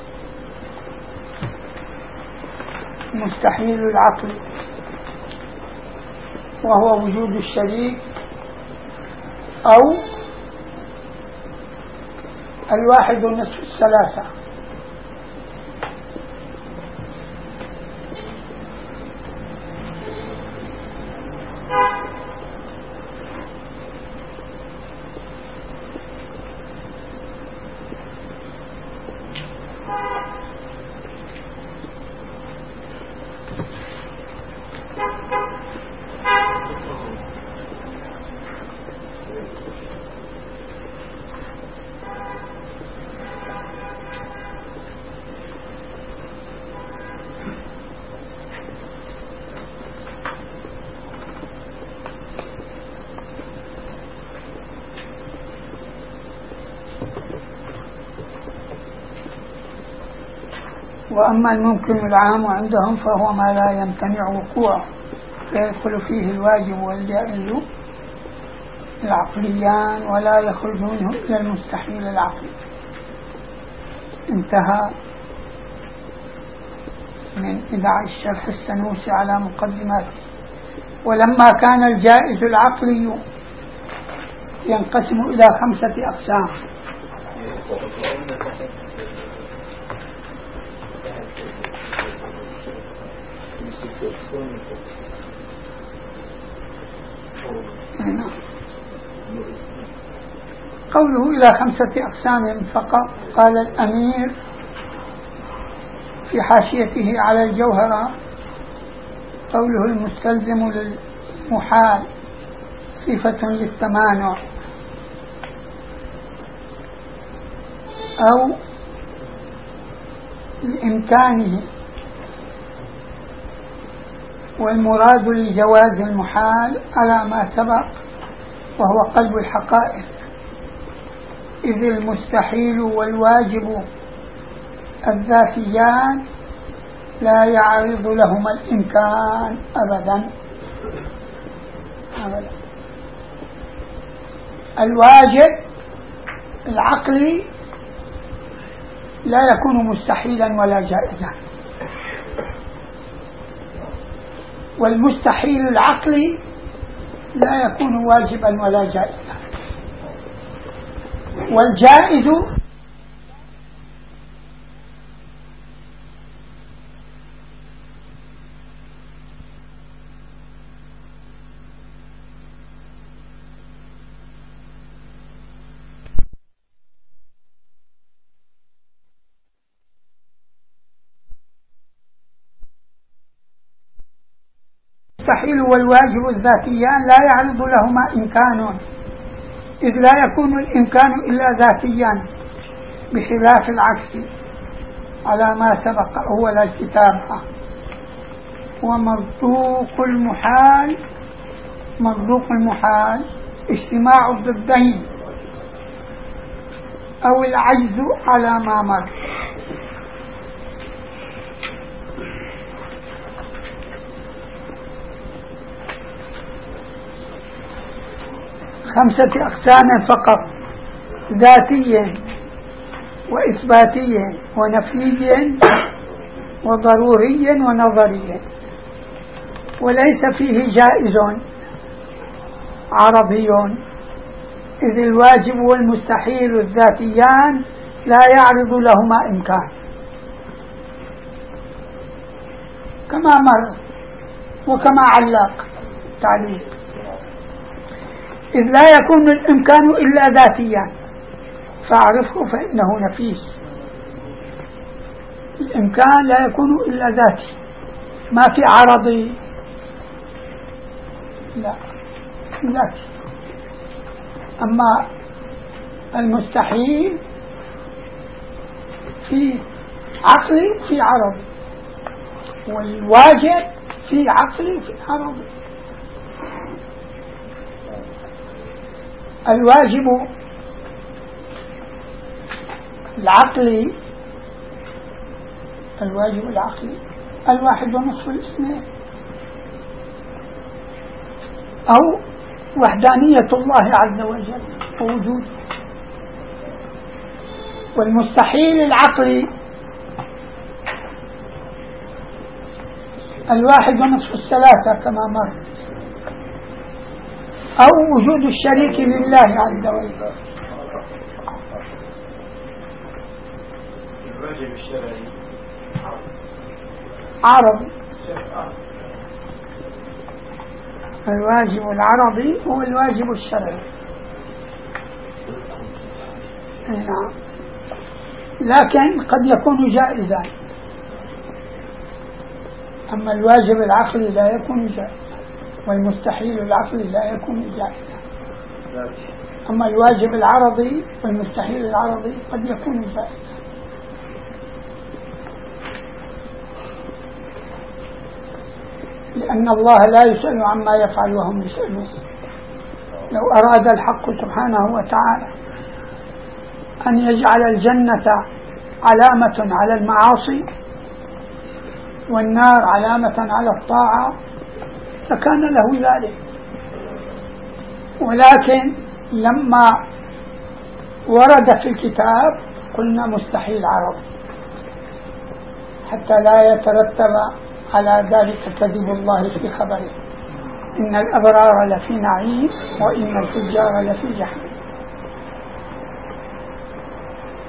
Speaker 1: مستحيل العقل وهو وجود الشريك أو الواحد نصف الثلاثة. وأما الممكن العام عندهم فهو ما لا يمتنع وقوعه فيدخل فيه الواجب والجائز العقليان، ولا يخرج منه إلا المستحيل العقلي. انتهى من إذاع الشرح السنوسي على مقدماته. ولما كان الجائز العقلي ينقسم إلى 5 أقسام، قوله إلى 5 أقسام فقط. قال الأمير في حاشيته على الجوهرة: قوله المستلزم للمحال صفة للتمانع أو لإمكانه، والمراد لجواز المحال على ما سبق وهو قلب الحقائق، إذ المستحيل والواجب الذاتيان لا يعرض لهما الإمكان أبدا. الواجب العقلي لا يكون مستحيلا ولا جائزا، والمستحيل العقلي لا يكون واجبا ولا جائزا، والجائز المستحيل والواجب الذاتيان لا يعرض لهما إمكان، إذ لا يكون الإمكان إلا ذاتيا، بخلاف العكس على ما سبق هو الكتابة. ومصدوق المحال اجتماع الضدين أو العجز على ما مر. خمسة أقسام فقط: ذاتي وإثباتي ونفي وضروري ونظري، وليس فيه جائز عرضي، إذ الواجب والمستحيل الذاتيان لا يعرض لهما إمكان كما مر وكما علق تعليق، إذ لا يكون الإمكان إلا ذاتيا فاعرفه فإنه نفيس. الإمكان لا يكون إلا ذاتي، ما في عرضي، لا ذاتي. أما المستحيل في عقلي في عرضي، والواجب في عقلي في عرضي. الواجب العقلي 1.5 الاثنين، أو وحدانية الله عز وجل ووجوده. والمستحيل العقلي 1.5 3 كما مر، أو وجود الشريك لله عز وجل.
Speaker 2: الواجب الشرعي
Speaker 1: عرضي، الواجب العرضي هو الواجب الشرعي. نعم، لكن قد يكون جائزا. أما الواجب العقلي لا يكون جائزا، والمستحيل العقلي لا يكون جائزا. أما الواجب العرضي والمستحيل العرضي قد يكون جائزا. لأن الله لا يسأل عما يفعل وهم يسألون. لو أراد الحق سبحانه وتعالى أن يجعل الجنة علامة على المعاصي والنار علامة على الطاعة لكان له ذلك، ولكن لما ورد في الكتاب قلنا مستحيل عرض حتى لا يترتب على ذلك كذب الله في خبره: إن الأبرار لفي نعيم وإن الفجار لفي جحيم.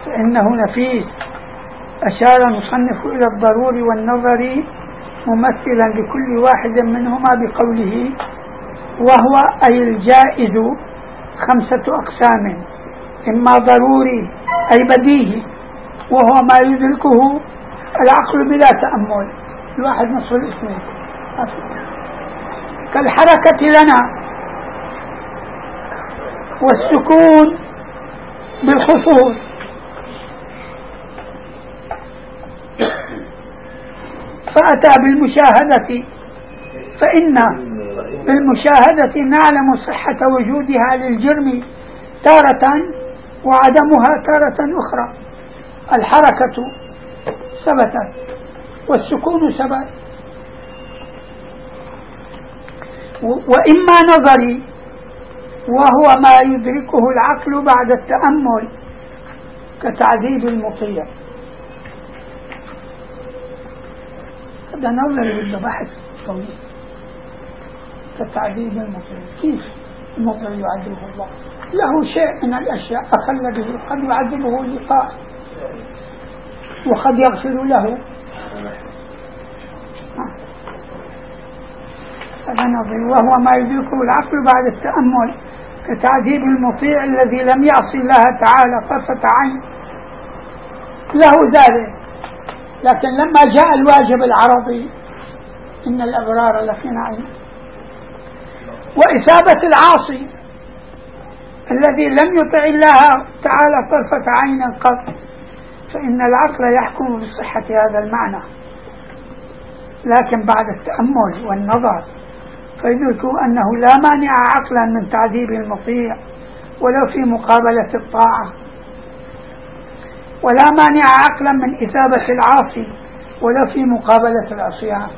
Speaker 1: فإنه نفيس. أشار المصنف إلى الضروري والنظري ممثلا لكل واحد منهما بقوله: وهو أي الجائز 5 أقسام: إما ضروري أي بديهي، وهو ما يدركه العقل بلا تأمل، الواحد نصف الاثنين، كالحركة لنا، والسكون بالخفوض. فأتى بالمشاهدة، فإن بالمشاهدة نعلم صحة وجودها للجرم تارة وعدمها تارة أخرى. الحركة ثبتت والسكون ثبت. وإما نظري، وهو ما يدركه العقل بعد التأمل، كتعذيب المطيع. هذا نظري ولا بحث طويل؟ كتعذيب المطيع، كيف المطيع يعذبه الله؟ له شيء من الأشياء أخل به، قد يعذبه لقاء وقد يغفر له. هذا نظري، وهو ما يدركه العقل بعد التأمل، كتعذيب المطيع الذي لم يعصي الله تعالى طرفة عين، له ذلك. لكن لما جاء الواجب العرضي: إن الأبرار لفي نعيم. وإثابة العاصي الذي لم يطع الله تعالى طرفة عين قط، فإن العقل يحكم بصحة هذا المعنى، لكن بعد التأمل والنظر فيدركوا أنه لا مانع عقلا من تعذيب المطيع ولو في مقابلة الطاعة، ولا مانع عقلا من إثابة العاصي ولو في مقابلة العصيان.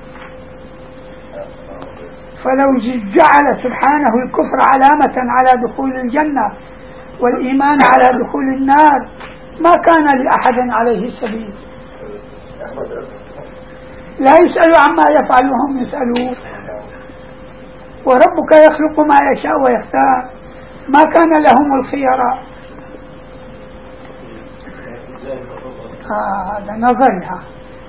Speaker 1: فلو جعل سبحانه الكفر علامة على دخول الجنة والإيمان على دخول النار ما كان لأحد عليه سبيل. لا يسأل عما يفعل وهم يسألون، وربك يخلق ما يشاء ويختار، ما كان لهم الخيار. هذا نظرها.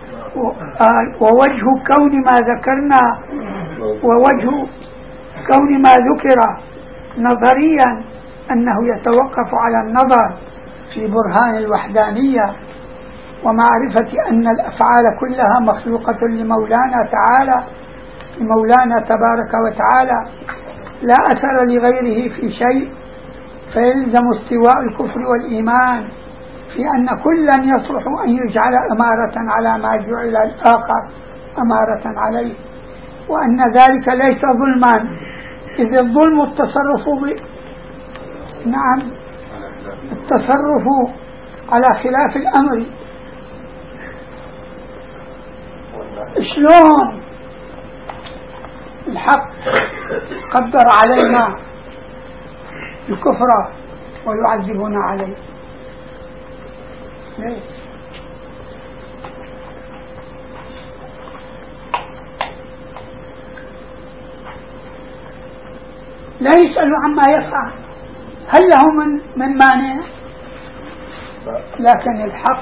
Speaker 1: ووجه كون ما ذكرنا، ووجه كون ما ذكر نظريا أنه يتوقف على النظر في برهان الوحدانية ومعرفة أن الأفعال كلها مخلوقة لمولانا تعالى، لمولانا تبارك وتعالى، لا أثر لغيره في شيء، فيلزم استواء الكفر والإيمان في أن كلا يصلح أن يجعل أمارة على ما جعل الآخر أمارة عليه، وأن ذلك ليس ظلما، إذ الظلم التصرف التصرف على خلاف الأمر. شلون الحق قدر علينا الكفر ويعذبنا عليه؟ ليش؟ لا يسأل عما يفعل، هل له من مانع؟ لكن الحق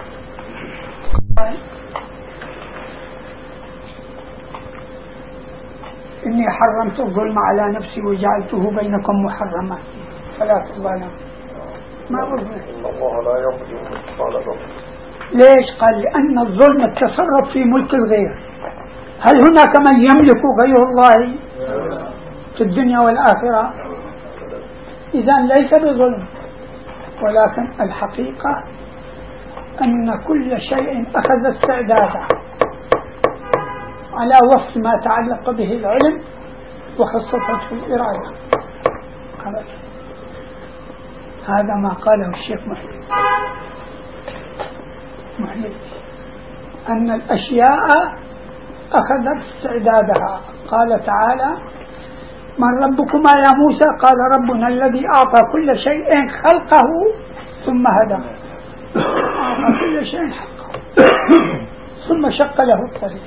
Speaker 1: إني حرمت الظلم على نفسي وجعلته بينكم محرما فلا تظلموا. ما بظلم.
Speaker 2: الله لا يظلم مثقال ذرة.
Speaker 1: ليش؟ قال لأن الظلم التصرف في ملك الغير. هل هناك من يملك غير الله في الدنيا والآخرة؟ إذن ليس بظلم، ولكن الحقيقة أن كل شيء أخذ استعداده على وفق ما تعلق به العلم وخصصته الإرادة. هذا ما قاله الشيخ محيي أن الأشياء أخذت استعدادها. قال تعالى: من ربكما يا موسى؟ قال: ربنا الذي أعطى كل شيء خلقه ثم هدى. أعطى كل شيء حقه ثم شق له الطريق.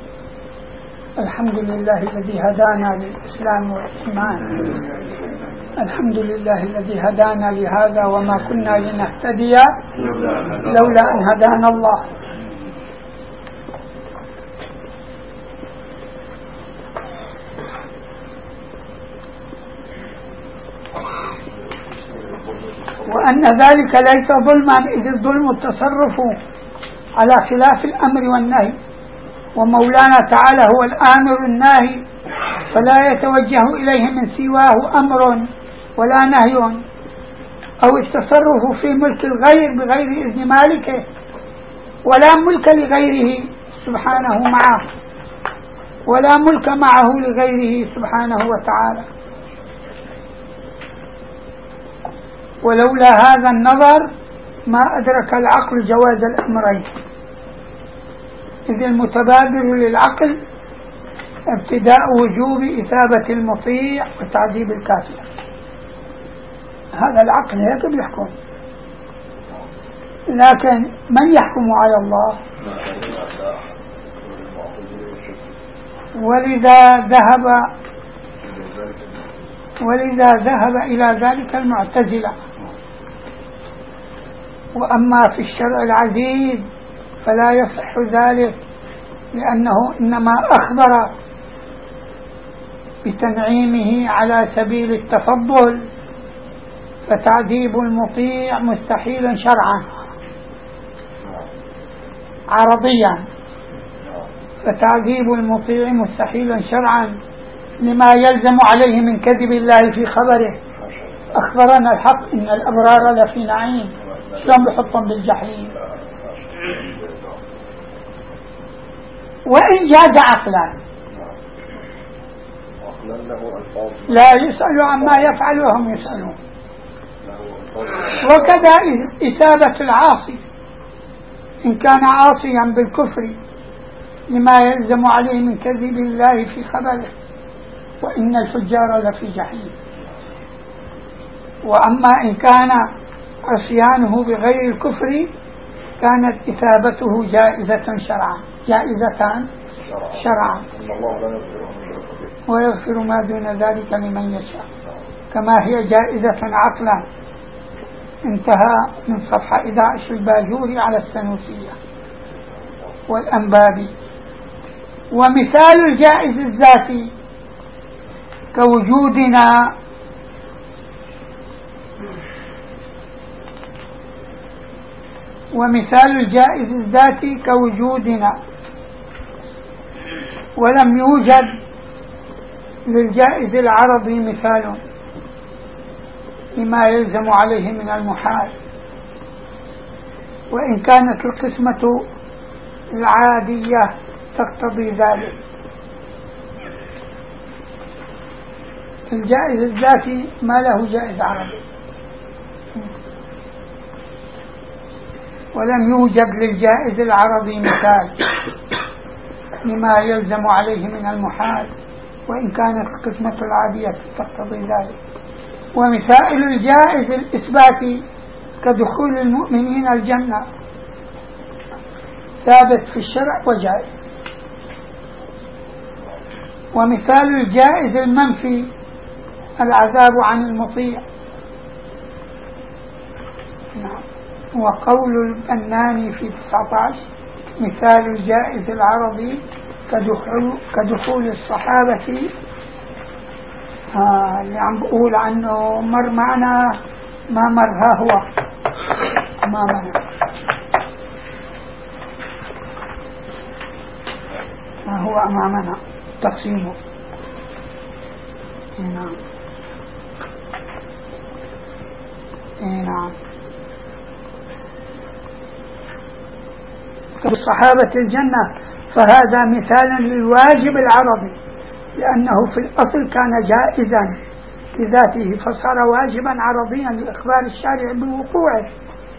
Speaker 1: الحمد لله الذي هدانا للإسلام والإيمان. الحمد لله الذي هدانا لهذا وما كنا لنهتدي لولا أن هدانا الله. وأن ذلك ليس ظلما، إذ الظلم التصرف على خلاف الأمر والنهي، ومولانا تعالى هو الآمر الناهي، فلا يتوجه إليه من سواه أمر ولا نهي، أو التصرف في ملك الغير بغير إذن مالكه، ولا ملك لغيره سبحانه معه، ولا ملك معه لغيره سبحانه وتعالى. ولولا هذا النظر ما أدرك العقل جواز الأمرين، إذ المتبادر للعقل ابتداء وجوب إثابة المطيع وتعذيب الكافر. هذا العقل هيك بيحكم، لكن من يحكم على الله؟ ولذا ذهب إلى ذلك المعتزلة. وأما في الشرع العزيز فلا يصح ذلك، لأنه إنما أخبر بتنعيمه على سبيل التفضل، فتعذيب المطيع مستحيل شرعا عرضيا، فتعذيب المطيع مستحيل شرعا لما يلزم عليه من كذب الله في خبره. أخبرنا الحق إن الأبرار لفي نعيم، شلون بحطهم بالجحيم؟ وإن جاز عقلا لا يسأل عما يفعل وهم يسألون. وكذا إثابة العاصي إن كان عاصيا بالكفر لما يلزم عليه من كذب الله في خبره، وإن الفجار لفي جحيم. وأما إن كان عصيانه بغير الكفر كانت إثابته جائزة شرعا، جائزتان شرعا، ويغفر ما دون ذلك لمن يشاء، كما هي جائزة عقلا. انتهى من صفحة 11 الباجوري على السنوسية والأنبابي. ومثال الجائز الذاتي كوجودنا ولم يوجد للجائز العرضي مثال لما يلزم عليه من المحال، وإن كانت القسمة العادية تقتضي ذلك. الجائز الذاتي ما له جائز عرضي، ولم يوجد للجائز العرضي مثال لما يلزم عليه من المحال، وإن كانت القسمة العادية تقتضي ذلك. ومثال الجائز الإثباتي كدخول المؤمنين الجنة ثابت في الشرع وجائز. ومثال الجائز المنفي العذاب عن المطيع. وقول البناني في 19 مثال الجائز العرضي كدخول الصحابة، اللي عم بقول عنه مر معنا ما مرها هو أمامنا، ما هو أمامنا تقسيمه. نعم نعم. كالصحابة الجنة فهذا مثال للواجب العرضي، لأنه في الأصل كان جائزا بذاته فصار واجبا عرضيا لإخبار الشارع بوقوعه.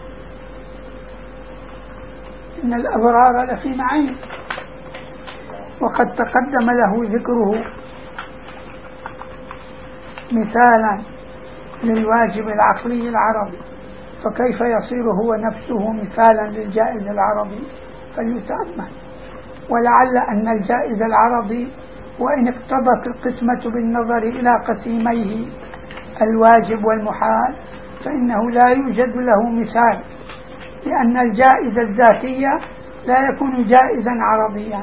Speaker 1: إن الأبرار لفي نعيم، وقد تقدم له ذكره مثالا للواجب العقلي العرضي، فكيف يصير هو نفسه مثالا للجائز العرضي؟ فليتأمل. ولعل أن الجائز العرضي وإن اقتضت القسمة بالنظر إلى قسيميه الواجب والمحال فإنه لا يوجد له مثال، لأن الجائزة الذاتية لا يكون جائزا عرضيا،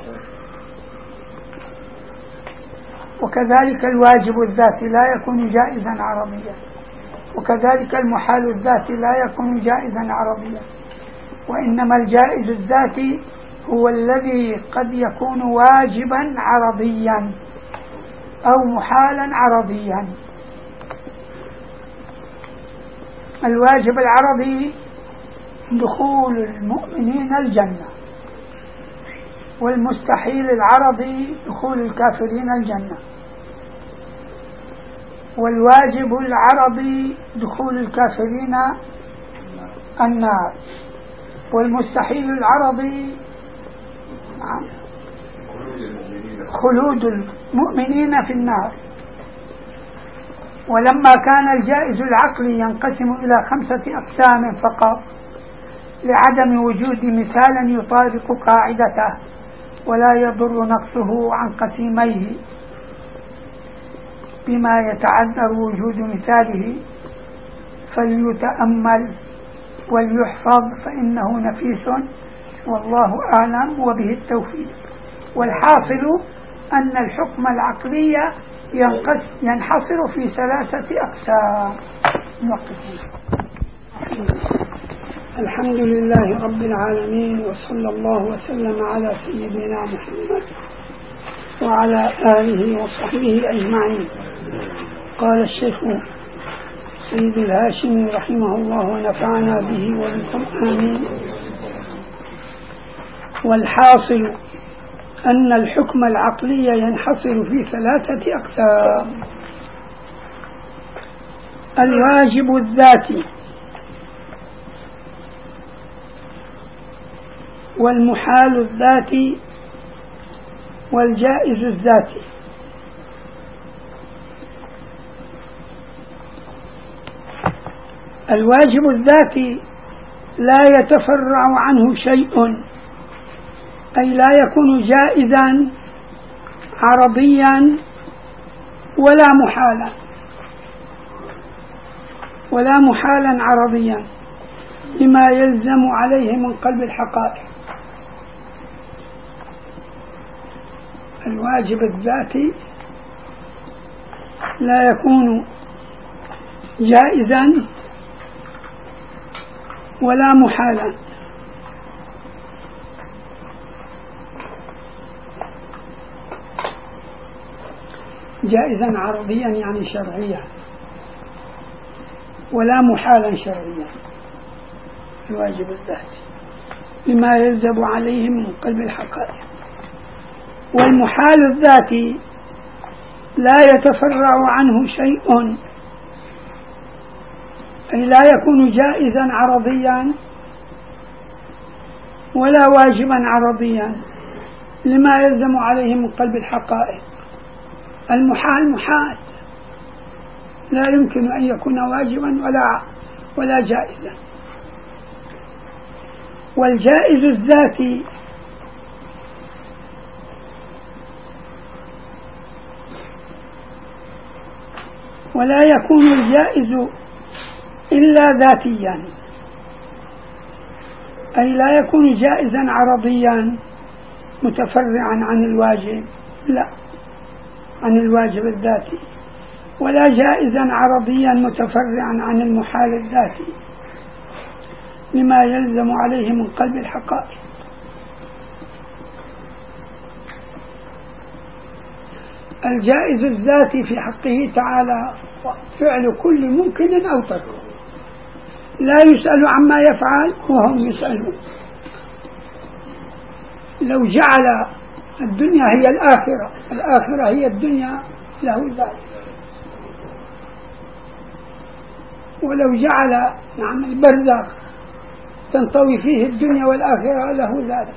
Speaker 1: وكذلك الواجب الذاتي لا يكون جائزا عرضيا، وكذلك المحال الذاتي لا يكون جائزا عرضيا، وإنما الجائز الذاتي هو الذي قد يكون واجبا عرضيا أو محالا عرضيا. الواجب العرضي دخول المؤمنين الجنة، والمستحيل العرضي دخول الكافرين الجنة، والواجب العرضي دخول الكافرين النار، والمستحيل العرضي خلود المؤمنين في النار. ولما كان الجائز العقلي ينقسم إلى 5 أقسام فقط لعدم وجود مثال يطابق قاعدته ولا يضر نقصه عن قسيميه بما يتعذر وجود مثاله، فليتأمل وليحفظ فإنه نفيس والله أعلم وبه التوفيق. والحاصل أن الحكم العقلي ينحصر في 3 أقسام. الحمد لله رب العالمين، وصلى الله وسلم على سيدنا محمد وعلى آله وصحبه أجمعين. قال الشيخ سيد الهاشمي رحمه الله ونفعنا به وبكم آمين. والحاصل أن الحكم العقلي ينحصر في 3 أقسام: الواجب الذاتي، والمحال الذاتي، والجائز الذاتي. الواجب الذاتي لا يتفرع عنه شيء، أي لا يكون جائزا عرضيا ولا محالا عرضيا لما يلزم عليه من قلب الحقائق. الواجب الذاتي لا يكون جائزا ولا محالا، جائزا عرضيا يعني شرعيا، ولا محالا شرعيا. الواجب الذاتي لما يلزم عليه من قلب الحقائق. والمحال الذاتي لا يتفرع عنه شيء، أي لا يكون جائزا عرضيا ولا واجبا عرضيا لما يلزم عليه من قلب الحقائق. المحال محال، لا يمكن أن يكون واجبا ولا جائزا. والجائز الذاتي ولا يكون الجائز إلا ذاتيا، أي لا يكون جائزا عرضيا متفرعا عن الواجب، لا، عن الواجب الذاتي، ولا جائزا عرضيا متفرعا عن المحال الذاتي لما يلزم عليه من قلب الحقائق. الجائز الذاتي في حقه تعالى فعل كل ممكن أو ترك، لا يسأل عما يفعل وهم يسألون. لو جعل الدنيا هي الآخرة هي الدنيا له ذلك، ولو جعل البرزخ تنطوي فيه الدنيا والآخرة له ذلك،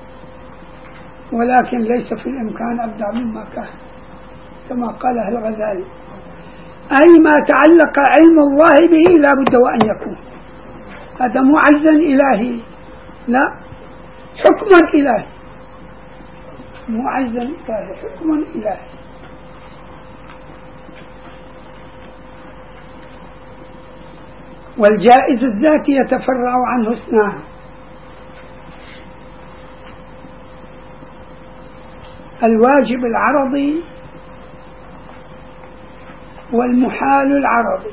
Speaker 1: ولكن ليس في الإمكان أبدع مما كان، كما قاله الغزالي: أي ما تعلق علم الله به لا بد وأن يكون. هذا مو عجزا إلهي، لا، حكما إلهي، مو عجزا إلهي، حكما إلهي. والجائز الذاتي يتفرع عنه اثنان: الواجب العرضي والمحال العرضي.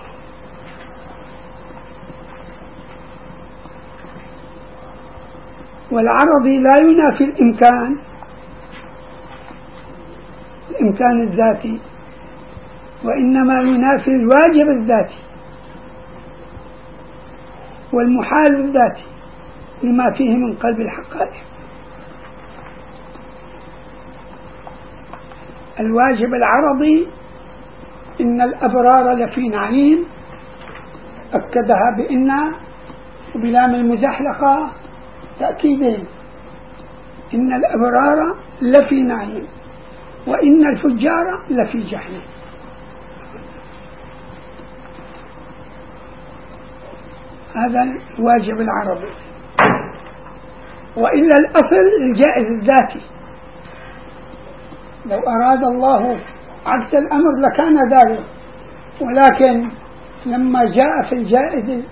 Speaker 1: والعرضي لا ينافي الإمكان الذاتي، وإنما ينافي الواجب الذاتي والمحال الذاتي لما فيه من قلب الحقائق. الواجب العرضي: إن الأبرار لفي نعيم، أكدها بإن وبلام المزحلقة تأكيدين: إن الأبرار لفي نعيم وإن الفجار لفي جحيم. هذا الواجب العرضي. وإلا الأصل الجائز الذاتي، لو أراد الله عكس الأمر لكان ذلك، ولكن لما جاء في الجائز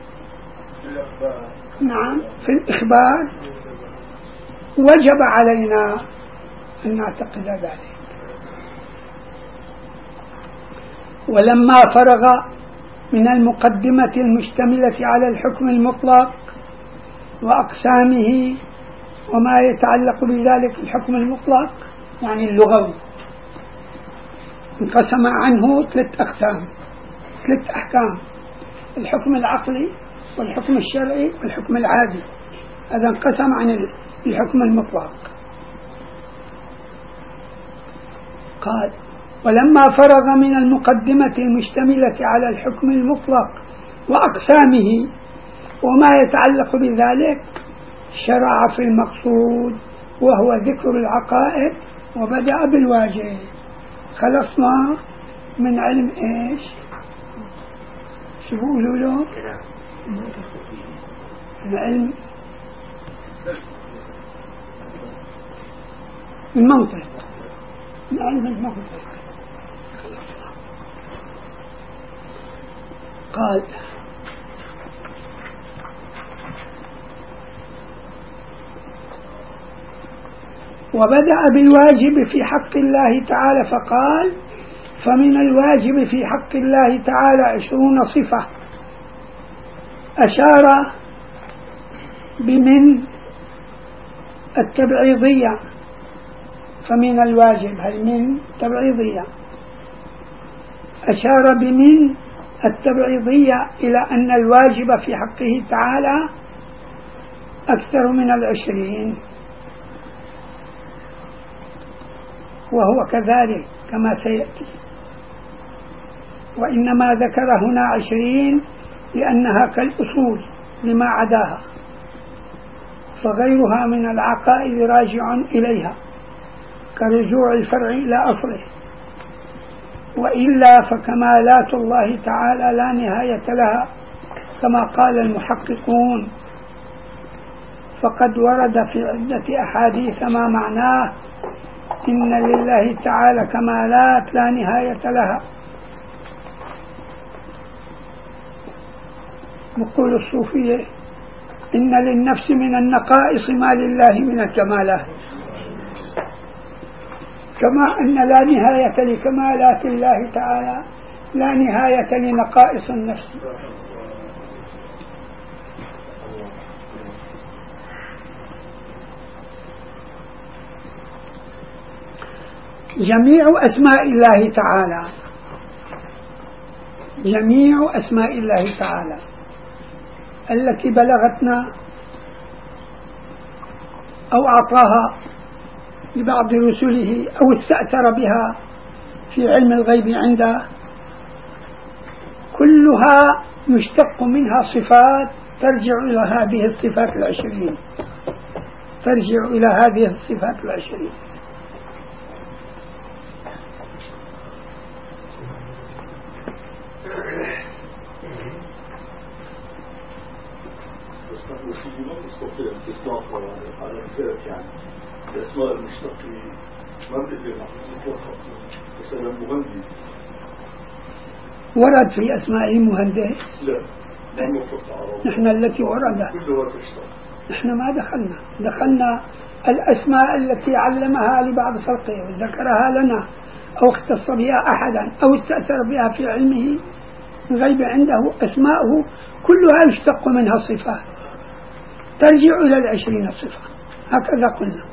Speaker 1: نعم في الإخبار وجب علينا أن نعتقد ذلك. ولما فرغ من المقدمة المشتملة على الحكم المطلق وأقسامه وما يتعلق بذلك الحكم المطلق يعني اللغوي، انقسم عنه 3 أقسام، 3 أحكام: الحكم العقلي والحكم الشرعي والحكم العادي. هذا انقسم عن الحكم المطلق. قال: ولما فرغ من المقدمة المشتملة على الحكم المطلق وأقسامه وما يتعلق بذلك شرع في المقصود وهو ذكر العقائد، وبدأ بالواجب. خلصنا من علم إيش؟ شو بيقولوا له؟ العلم المنطق، من علم المنطق. قال: وبدأ بالواجب في حق الله تعالى فقال: فمن الواجب في حق الله تعالى 20 صفة أشار بمن التبعيضية. فمن الواجب هي من تبعيضية، أشار بمن التبعيضية إلى أن الواجب في حقه تعالى أكثر من 20، وهو كذلك كما سيأتي. وإنما ذكر هنا 20 لأنها كالأصول لما عداها، فغيرها من العقائد راجع إليها كرجوع الفرع إلى أصله. وإلا فكمالات الله تعالى لا نهاية لها كما قال المحققون، فقد ورد في عدة أحاديث ما معناه: إن لله تعالى كمالات لا نهاية لها. يقول الصوفية: إن للنفس من النقائص ما لله من الكمالات، كما أن لا نهاية لكمالات الله تعالى لا نهاية لنقائص النفس. جميع أسماء الله تعالى، جميع أسماء الله تعالى التي بلغتنا أو أعطاها لبعض رسله أو استأثر بها في علم الغيب عنده، كلها يشتق منها صفات ترجع إلى هذه الصفات 20، ترجع إلى هذه الصفات 20.
Speaker 2: نستطيع إطلاقها على الذات، يعني الأسماء المشتقة ما بنقدر نطلقها. مثلا مهندس،
Speaker 1: ورد في أسماء مهندس؟
Speaker 2: لا،
Speaker 1: نحن التي وردت، نحن ما دخلنا الأسماء التي علمها لبعض خلقه وذكرها لنا أو اختص بها أحدا أو استأثر بها في علمه الغيب عنده. أسماءه كلها يشتق منها صفات ترجع إلى 20 صفة، هكذا قلنا.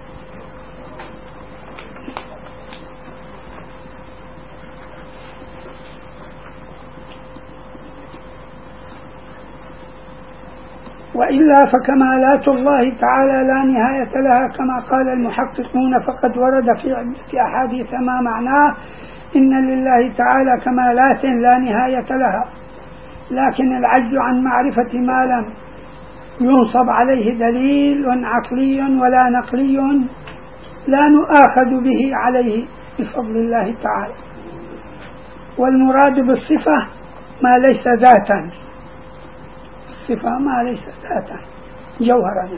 Speaker 1: وإلا فكمالات الله تعالى لا نهاية لها كما قال المحققون، فقد ورد في عدة أحاديث ما معناه إن لله تعالى كمالات لا نهاية لها، لكن العجز عن معرفة ما لم ينصب عليه دليل عقلي ولا نقلي لا نؤاخذ به عليه بفضل الله تعالى. والمراد بالصفة ما ليس ذاتا، الصفة ما ليس ذاتا جوهرنا،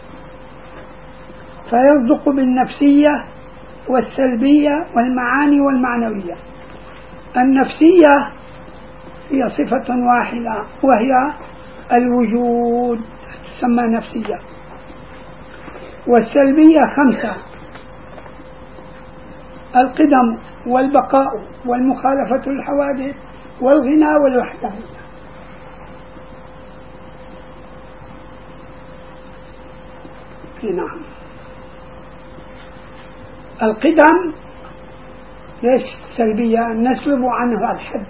Speaker 1: فيصدق بالنفسية والسلبية والمعاني والمعنوية. النفسية هي صفة واحدة وهي الوجود، تسمى نفسية. والسلبية 5: القدم والبقاء والمخالفة للحوادث والغنى والوحدانية. نعم. القدم ليش سلبية؟ نسلب عنه الحد،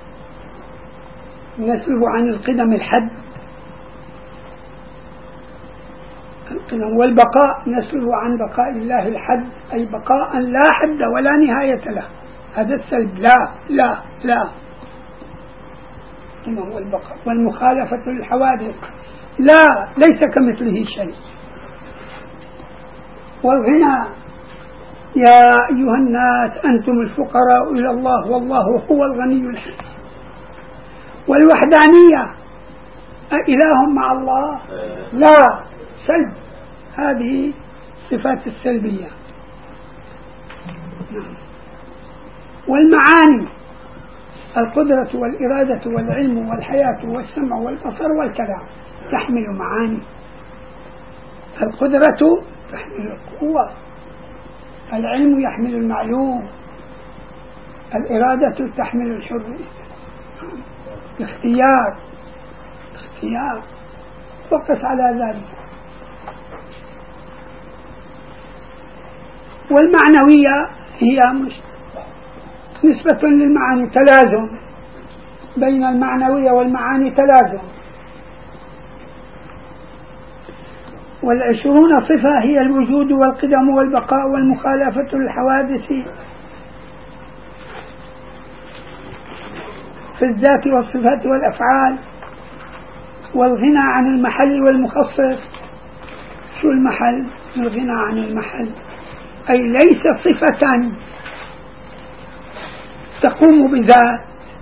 Speaker 1: نسلب عن القدم الحد. القدم والبقاء نسلب عن بقاء الله الحد، أي بقاء لا حد ولا نهاية له، هذا السلب. لا القدم والبقاء والمخالفة للحوادث، لا ليس كمثله شيء. والغنى، يا أيها الناس أنتم الفقراء إلى الله والله هو الغني الحميد. والوحدانية، أإله مع الله؟ لا، سلب، هذه صفات السلبية. والمعاني، القدرة والإرادة والعلم والحياة والسمع والبصر والكلام تحمل معاني. القدرة تحمل القوة، العلم يحمل المعلوم، الإرادة تحمل الحرية، الاختيار فقس على ذلك. والمعنوية هي نسبة للمعاني، تلازم بين المعنوية والمعاني، تلازم. 20 صفة هي الوجود والقدم والبقاء والمخالفة للحوادث في الذات والصفات والأفعال، والغنى عن المحل والمخصص. شو المحل؟ الغنى عن المحل أي ليس صفة تقوم بذات،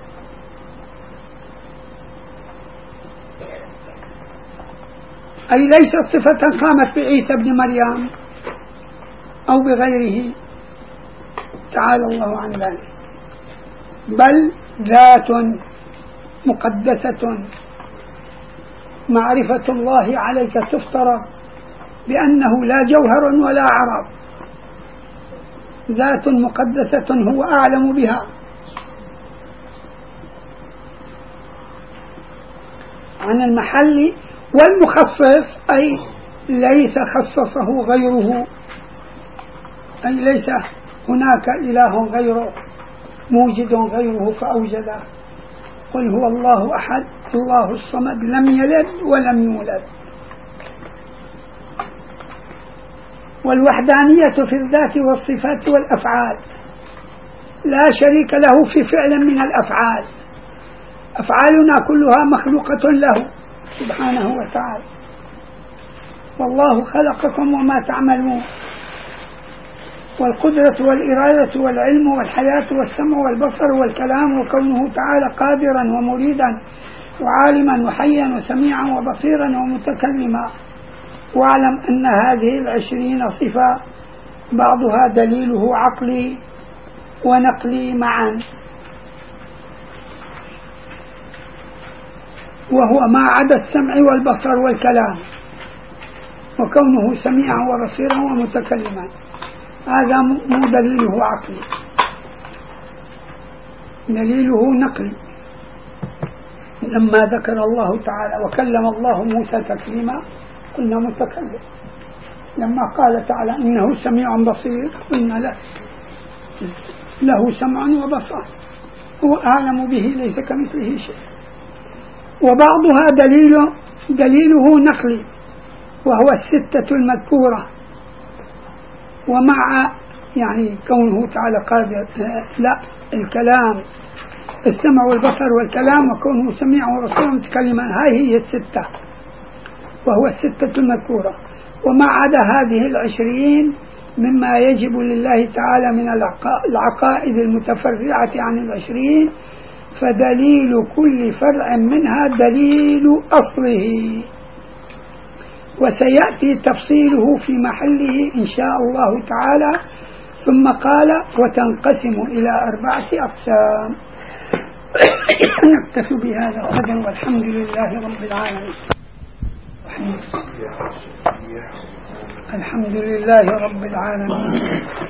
Speaker 1: أي ليست صفة قامت بعيسى ابن مريم أو بغيره، تعالى الله عن ذلك، بل ذات مقدسة. معرفة الله عليك تفترض بأنه لا جوهر ولا عرض، ذات مقدسة هو أعلم بها. عن المحل والمخصص أي ليس خصصه غيره، أي ليس هناك إله غيره، موجد غيره فأوجده. قل هو الله أحد الله الصمد لم يلد ولم يولد. والوحدانية في الذات والصفات والأفعال، لا شريك له في فعل من الأفعال، أفعالنا كلها مخلوقة له سبحانه وتعالى، والله خلقكم وما تعملون. والقدرة والإرادة والعلم والحياة والسمع والبصر والكلام، وكونه تعالى قادرا ومريدا وعالما وحيا وسميعا وبصيرا ومتكلما. واعلم أن هذه 20 صفة بعضها دليله عقلي ونقلي معا. وهو ما عدا السمع والبصر والكلام، وكونه سميعا وبصيرا ومتكلما، هذا مو دليله عقلي، دليله نقلي. لما ذكر الله تعالى وكلم الله موسى تكليما قلنا متكلم، لما قال تعالى إنه سميع بصير قلنا له سمع وبصر، هو أعلم به ليس كمثله شيء. وبعضها دليله نقلي، وهو الستة المذكورة، ومع يعني كونه تعالى قادر لا الكلام السمع والبصر والكلام، وكونه سميع وبصير متكلما، هذه هي الستة، وهو الستة المذكورة. وما عدا هذه 20 مما يجب لله تعالى من العقائد المتفرعة عن 20، فدليل كل فرع منها دليل أصله، وسيأتي تفصيله في محله إن شاء الله تعالى. ثم قال وتنقسم إلى 4 أقسام. نكتفي بهذا القدر، والحمد لله رب العالمين. الحمد لله رب العالمين.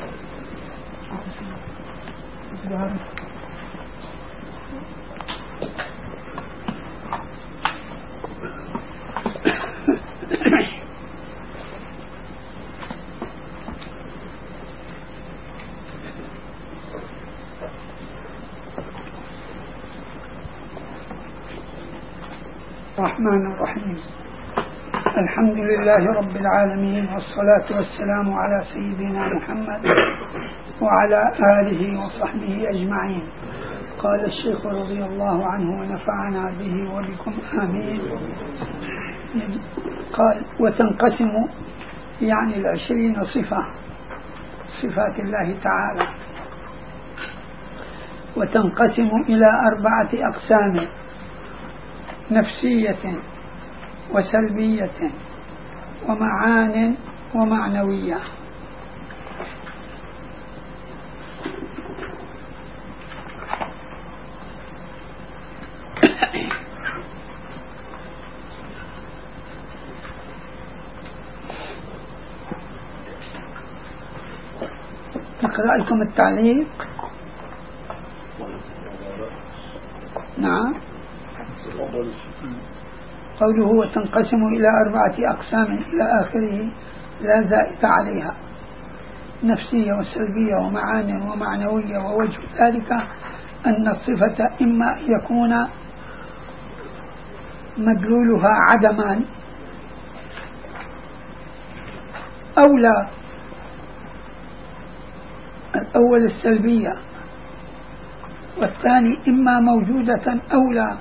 Speaker 1: الرحمن الرحيم. الحمد لله رب العالمين، والصلاة والسلام على سيدنا محمد وعلى آله وصحبه أجمعين. قال الشيخ رضي الله عنه ونفعنا به وبكم آمين. قال وتنقسم يعني 20 صفة، صفات الله تعالى، وتنقسم إلى 4 أقسام: نفسية وسلبية ومعان ومعنوية. نقرأ لكم التعليق. نعم. قوله وتنقسم إلى 4 أقسام إلى آخره لا زائد عليها: نفسية وسلبية ومعان ومعنوية. ووجه ذلك أن الصفة إما أن يكون مدلولها عدما أو لا. الأول السلبية، والثاني إما موجودة أو لا.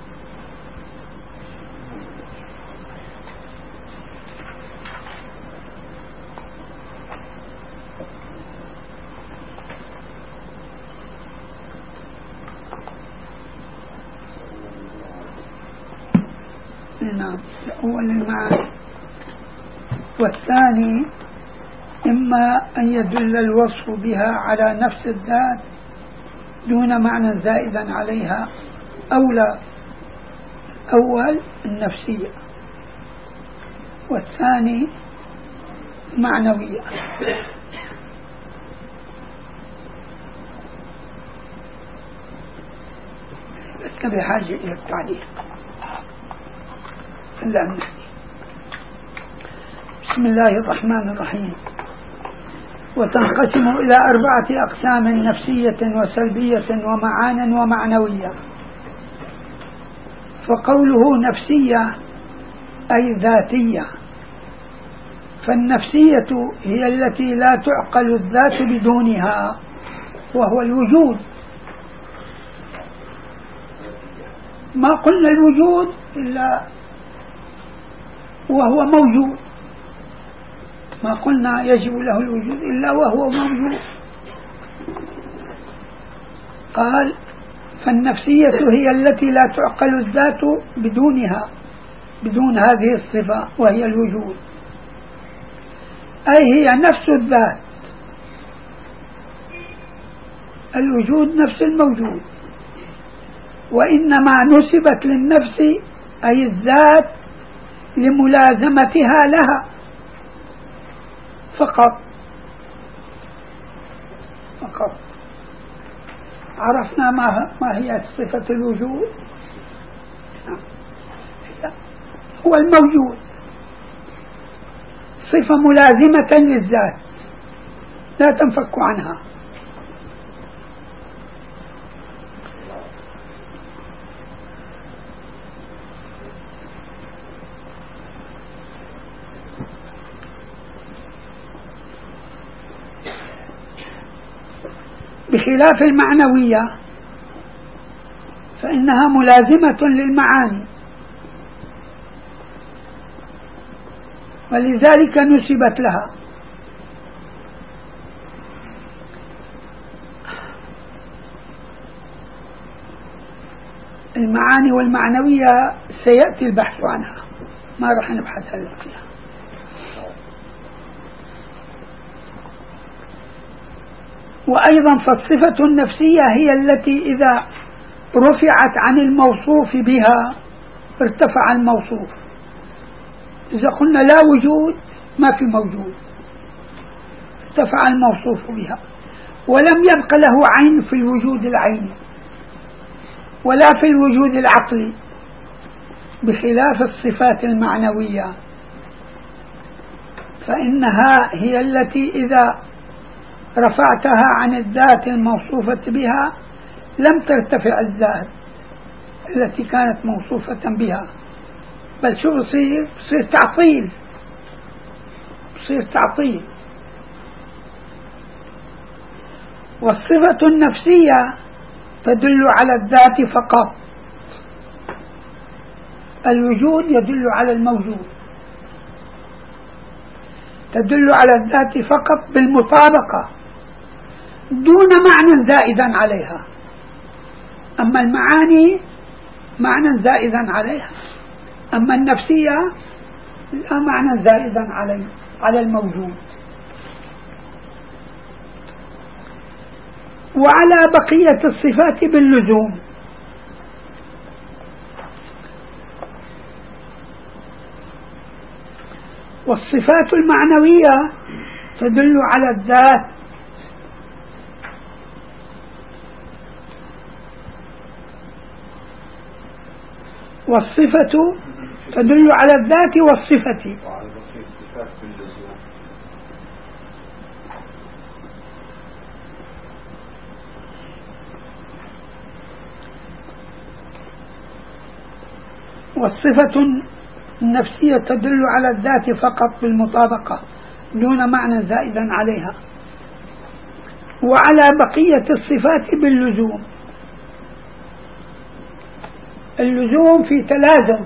Speaker 1: الأول المعاني، والثاني إما أن يدل الوصف بها على نفس الذات دون معنى زائدا عليها أو لا. الأول النفسية، والثاني معنوية. لست بحاجة إلى التعليق. بسم الله الرحمن الرحيم. وتنقسم إلى 4 أقسام: نفسية وسلبية ومعان ومعنوية. فقوله نفسية أي ذاتية، فالنفسية هي التي لا تعقل الذات بدونها، وهو الوجود. ما قلنا الوجود إلا وهو موجود، ما قلنا يجب له الوجود إلا وهو موجود. قال فالنفسية هي التي لا تعقل الذات بدونها، بدون هذه الصفة وهي الوجود، أي هي نفس الذات. الوجود نفس الموجود، وإنما نسبت للنفس أي الذات لملازمتها لها فقط. عرفنا ما هي صفة الوجود. هو الموجود، صفة ملازمة للذات لا تنفك عنها. بخلاف المعنوية فإنها ملازمة للمعاني، ولذلك نسبت لها. المعاني والمعنوية سيأتي البحث عنها، ما راح نبحث هلا فيها. وأيضا فالصفة النفسية هي التي إذا رفعت عن الموصوف بها ارتفع الموصوف. إذا قلنا لا وجود ما في موجود، ارتفع الموصوف بها، ولم يبق له عين في الوجود العيني ولا في الوجود العقلي، بخلاف الصفات المعنوية فإنها هي التي إذا رفعتها عن الذات الموصوفة بها لم ترتفع الذات التي كانت موصوفة بها، بل شو بصير تعطيل. والصفة النفسية تدل على الذات فقط، الوجود يدل على الموجود، تدل على الذات فقط بالمطابقة دون معنى زائدا عليها. أما المعاني معنى زائدا عليها، أما النفسية لا معنى زائدا على الموجود. وعلى بقية الصفات باللزوم. والصفات المعنوية تدل على الذات، والصفة تدل على الذات والصفة. والصفة النفسية تدل على الذات فقط بالمطابقة دون معنى زائدا عليها. وعلى بقية الصفات باللزوم. اللزوم في تلازم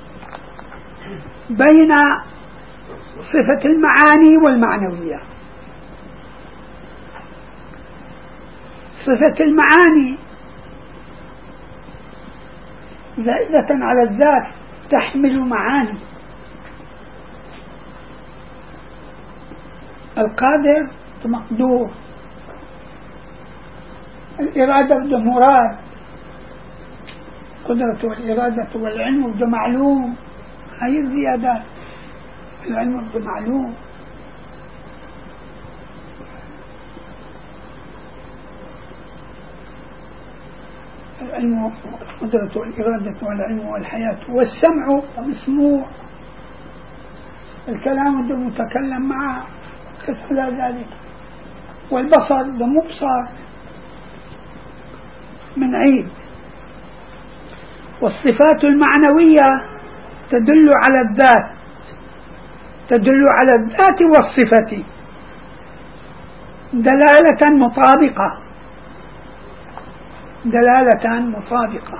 Speaker 1: بين صفة المعاني والمعنوية. صفة المعاني زائدة على الذات تحمل معاني. القادر مقدور، الإرادة بده مراد، القدرة والإرادة والعلم بده معلوم. هاي الزيادات، العلم بده معلوم. العلم والقدرة والإرادة والعلم والحياة، والسمع مسموع، الكلام بده متكلم معه، قس على ذلك. والبصر بده مبصر من عيد. والصفات المعنوية تدل على الذات، تدل على الذات والصفة دلالة مطابقة، دلالة مطابقة.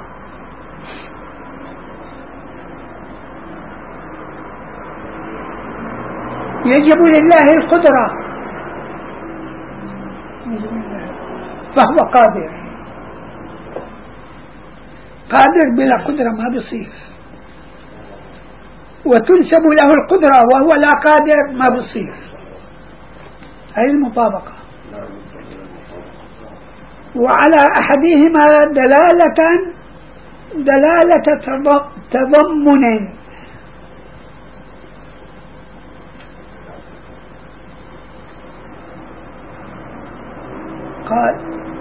Speaker 1: يجب لله القدرة فهو قادر. قادر بلا قدرة ما بيصير، وتنسب له القدرة وهو لا قادر ما بيصير. هذه المطابقة. وعلى أحدهما دلالة تضمن. قال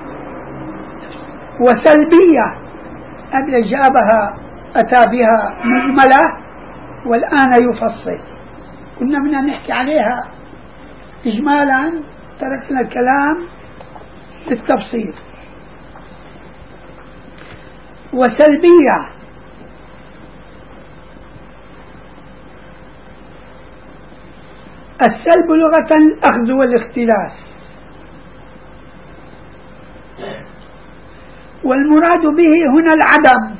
Speaker 1: وسلبية قبل جابها أتى بها مجملة والآن يفصل. كنا بدنا نحكي عليها إجمالا، تركنا الكلام بالتفصيل. وسلبية السلب لغة الأخذ والاختلاس، والمراد به هنا العدم،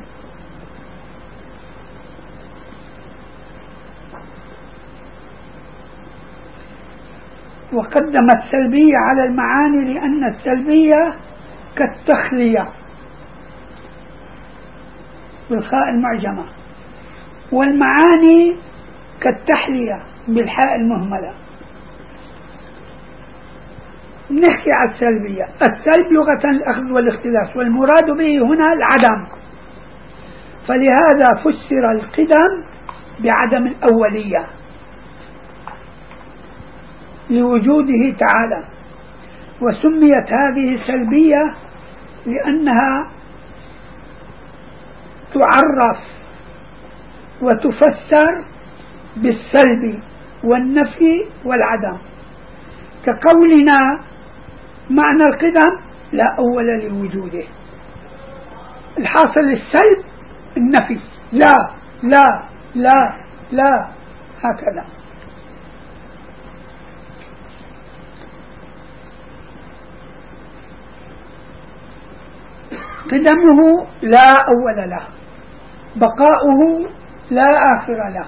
Speaker 1: وقدم السلبية على المعاني لأن السلبية كالتخلية بالخاء المعجمة، والمعاني كالتحلية بالحاء المهملة. نحكي على السلبية. السلب لغة الأخذ والاختلاس، والمراد به هنا العدم، فلهذا فسر القدم بعدم الأولية لوجوده تعالى، وسميت هذه سلبية لأنها تعرف وتفسر بالسلب والنفي والعدم، كقولنا معنى القدم لا أول لوجوده. الحاصل السلب النفي، لا لا لا لا، هكذا. قدمه لا أول له، بقاؤه لا آخر له،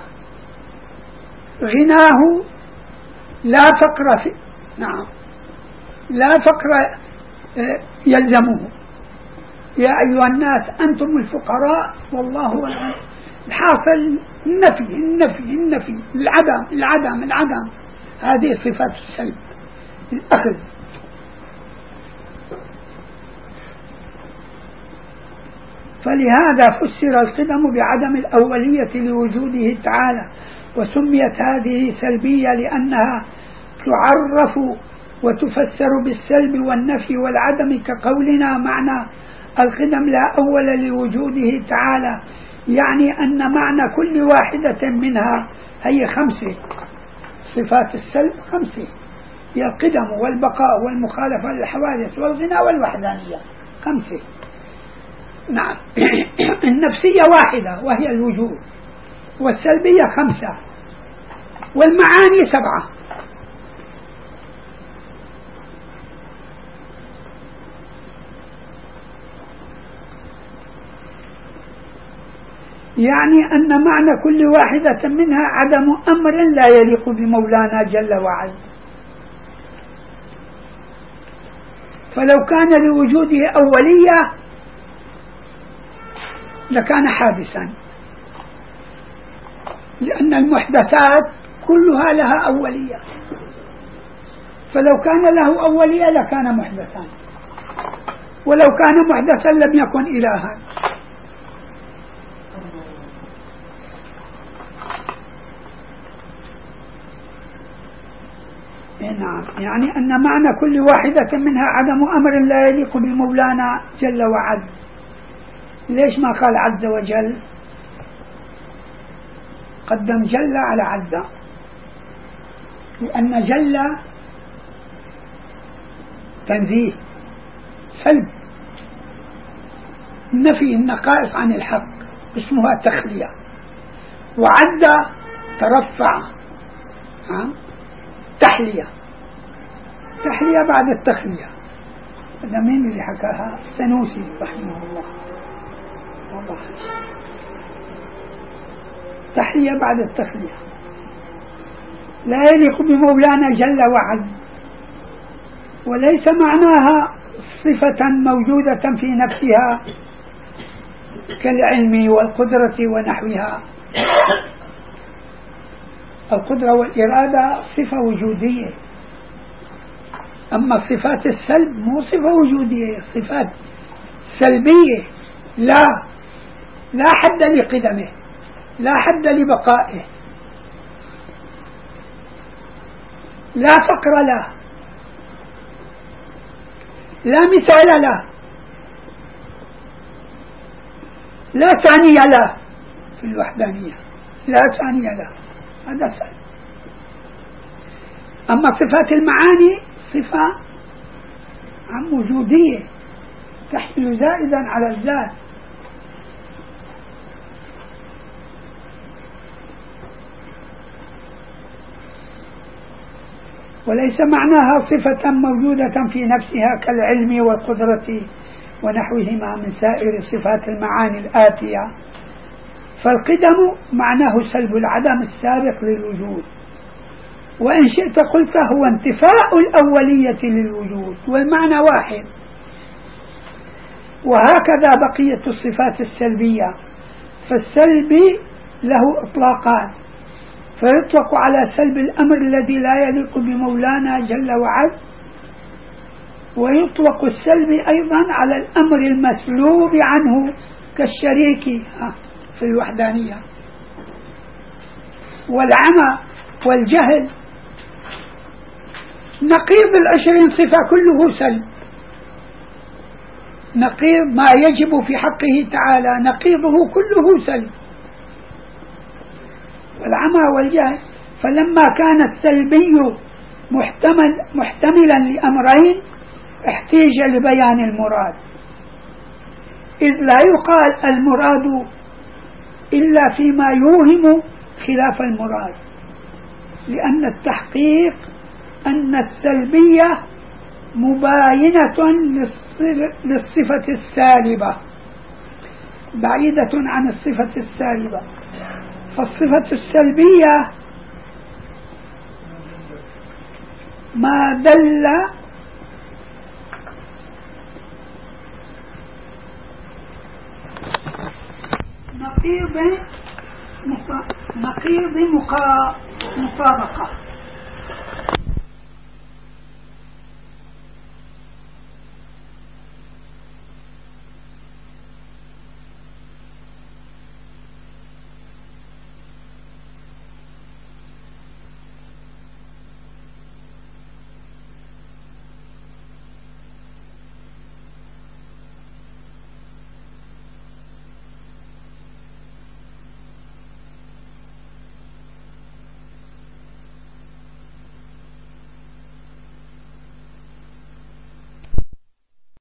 Speaker 1: غناه لا فقر فيه، نعم لا فقر يلزمه. يا أيها الناس أنتم الفقراء والله هو الغني. الحاصل النفي النفي النفي، العدم العدم العدم، هذه صفات السلب الأخذ. فلهذا فسر القدم بعدم الأولية لوجوده تعالى، وسميت هذه سلبية لأنها تعرف وتفسر بالسلب والنفي والعدم، كقولنا معنى القدم لا أول لوجوده تعالى، يعني أن معنى كل واحدة منها هي 5 صفات السلب، 5 هي القدم والبقاء والمخالفة للحوادث والغنى والوحدانية، 5. نعم. النفسية واحدة وهي الوجود، والسلبية 5، والمعاني 7. يعني أن معنى كل واحدة منها عدم أمر لا يليق بمولانا جل وعلا، فلو كان لوجوده أولية لكان حادثا، لأن المحدثات كلها لها أولية، فلو كان له أولية لكان محدثا، ولو كان محدثا لم يكن إلها. نعم. يعني أن معنى كل واحدة منها عدم أمر لا يليق بمولانا جل وعلا. ليش ما قال عز وجل؟ قدم جل على عز، لأن جل تنزيه، سلب، نفي النقائص عن الحق، اسمها تخلية. وعد ترفع، تحلية، تحلية بعد التخلية. هذا مين اللي حكاها؟ السنوسي رحمه الله. والله تحلية بعد التخلية لا يليق بمولانا جل وعلا، وليس معناها صفة موجودة في نفسها كالعلم والقدرة ونحوها. القدرة والإرادة صفة وجودية، أما صفات السلب مو صفة وجودية، صفات سلبية لا حد لقدمه، لا حد لبقائه، لا فقر له، لا مثال له، لا ثاني له في الوحدانية، لا ثاني له، هذا سلب. أما صفات المعاني صفة عن وجودية تحمل زائدا على الذات، وليس معناها صفة موجودة في نفسها كالعلم والقدرة ونحوهما من سائر صفات المعاني الآتية. فالقدم معناه سلب العدم السابق للوجود، وإن شئت قلت هو انتفاء الأولية للوجود، والمعنى واحد. وهكذا بقية الصفات السلبية، فالسلب له إطلاقان، فيطلق على سلب الأمر الذي لا يليق بمولانا جل وعلا، ويطلق السلب أيضا على الأمر المسلوب عنه كالشريك في الوحدانية. والعمى والجهل نقيض 20 صفة كله سلب، نقيض ما يجب في حقه تعالى نقيضه كله سلب، والعمى والجهل. فلما كان السلبي محتملا لأمرين احتيج لبيان المراد، إذ لا يقال المراد إلا فيما يوهم خلاف المراد، لأن التحقيق أن السلبية مباينة للصفة السالبة بعيدة عن الصفة السالبة. فالصفة السلبية ما دل نقيض مطابقة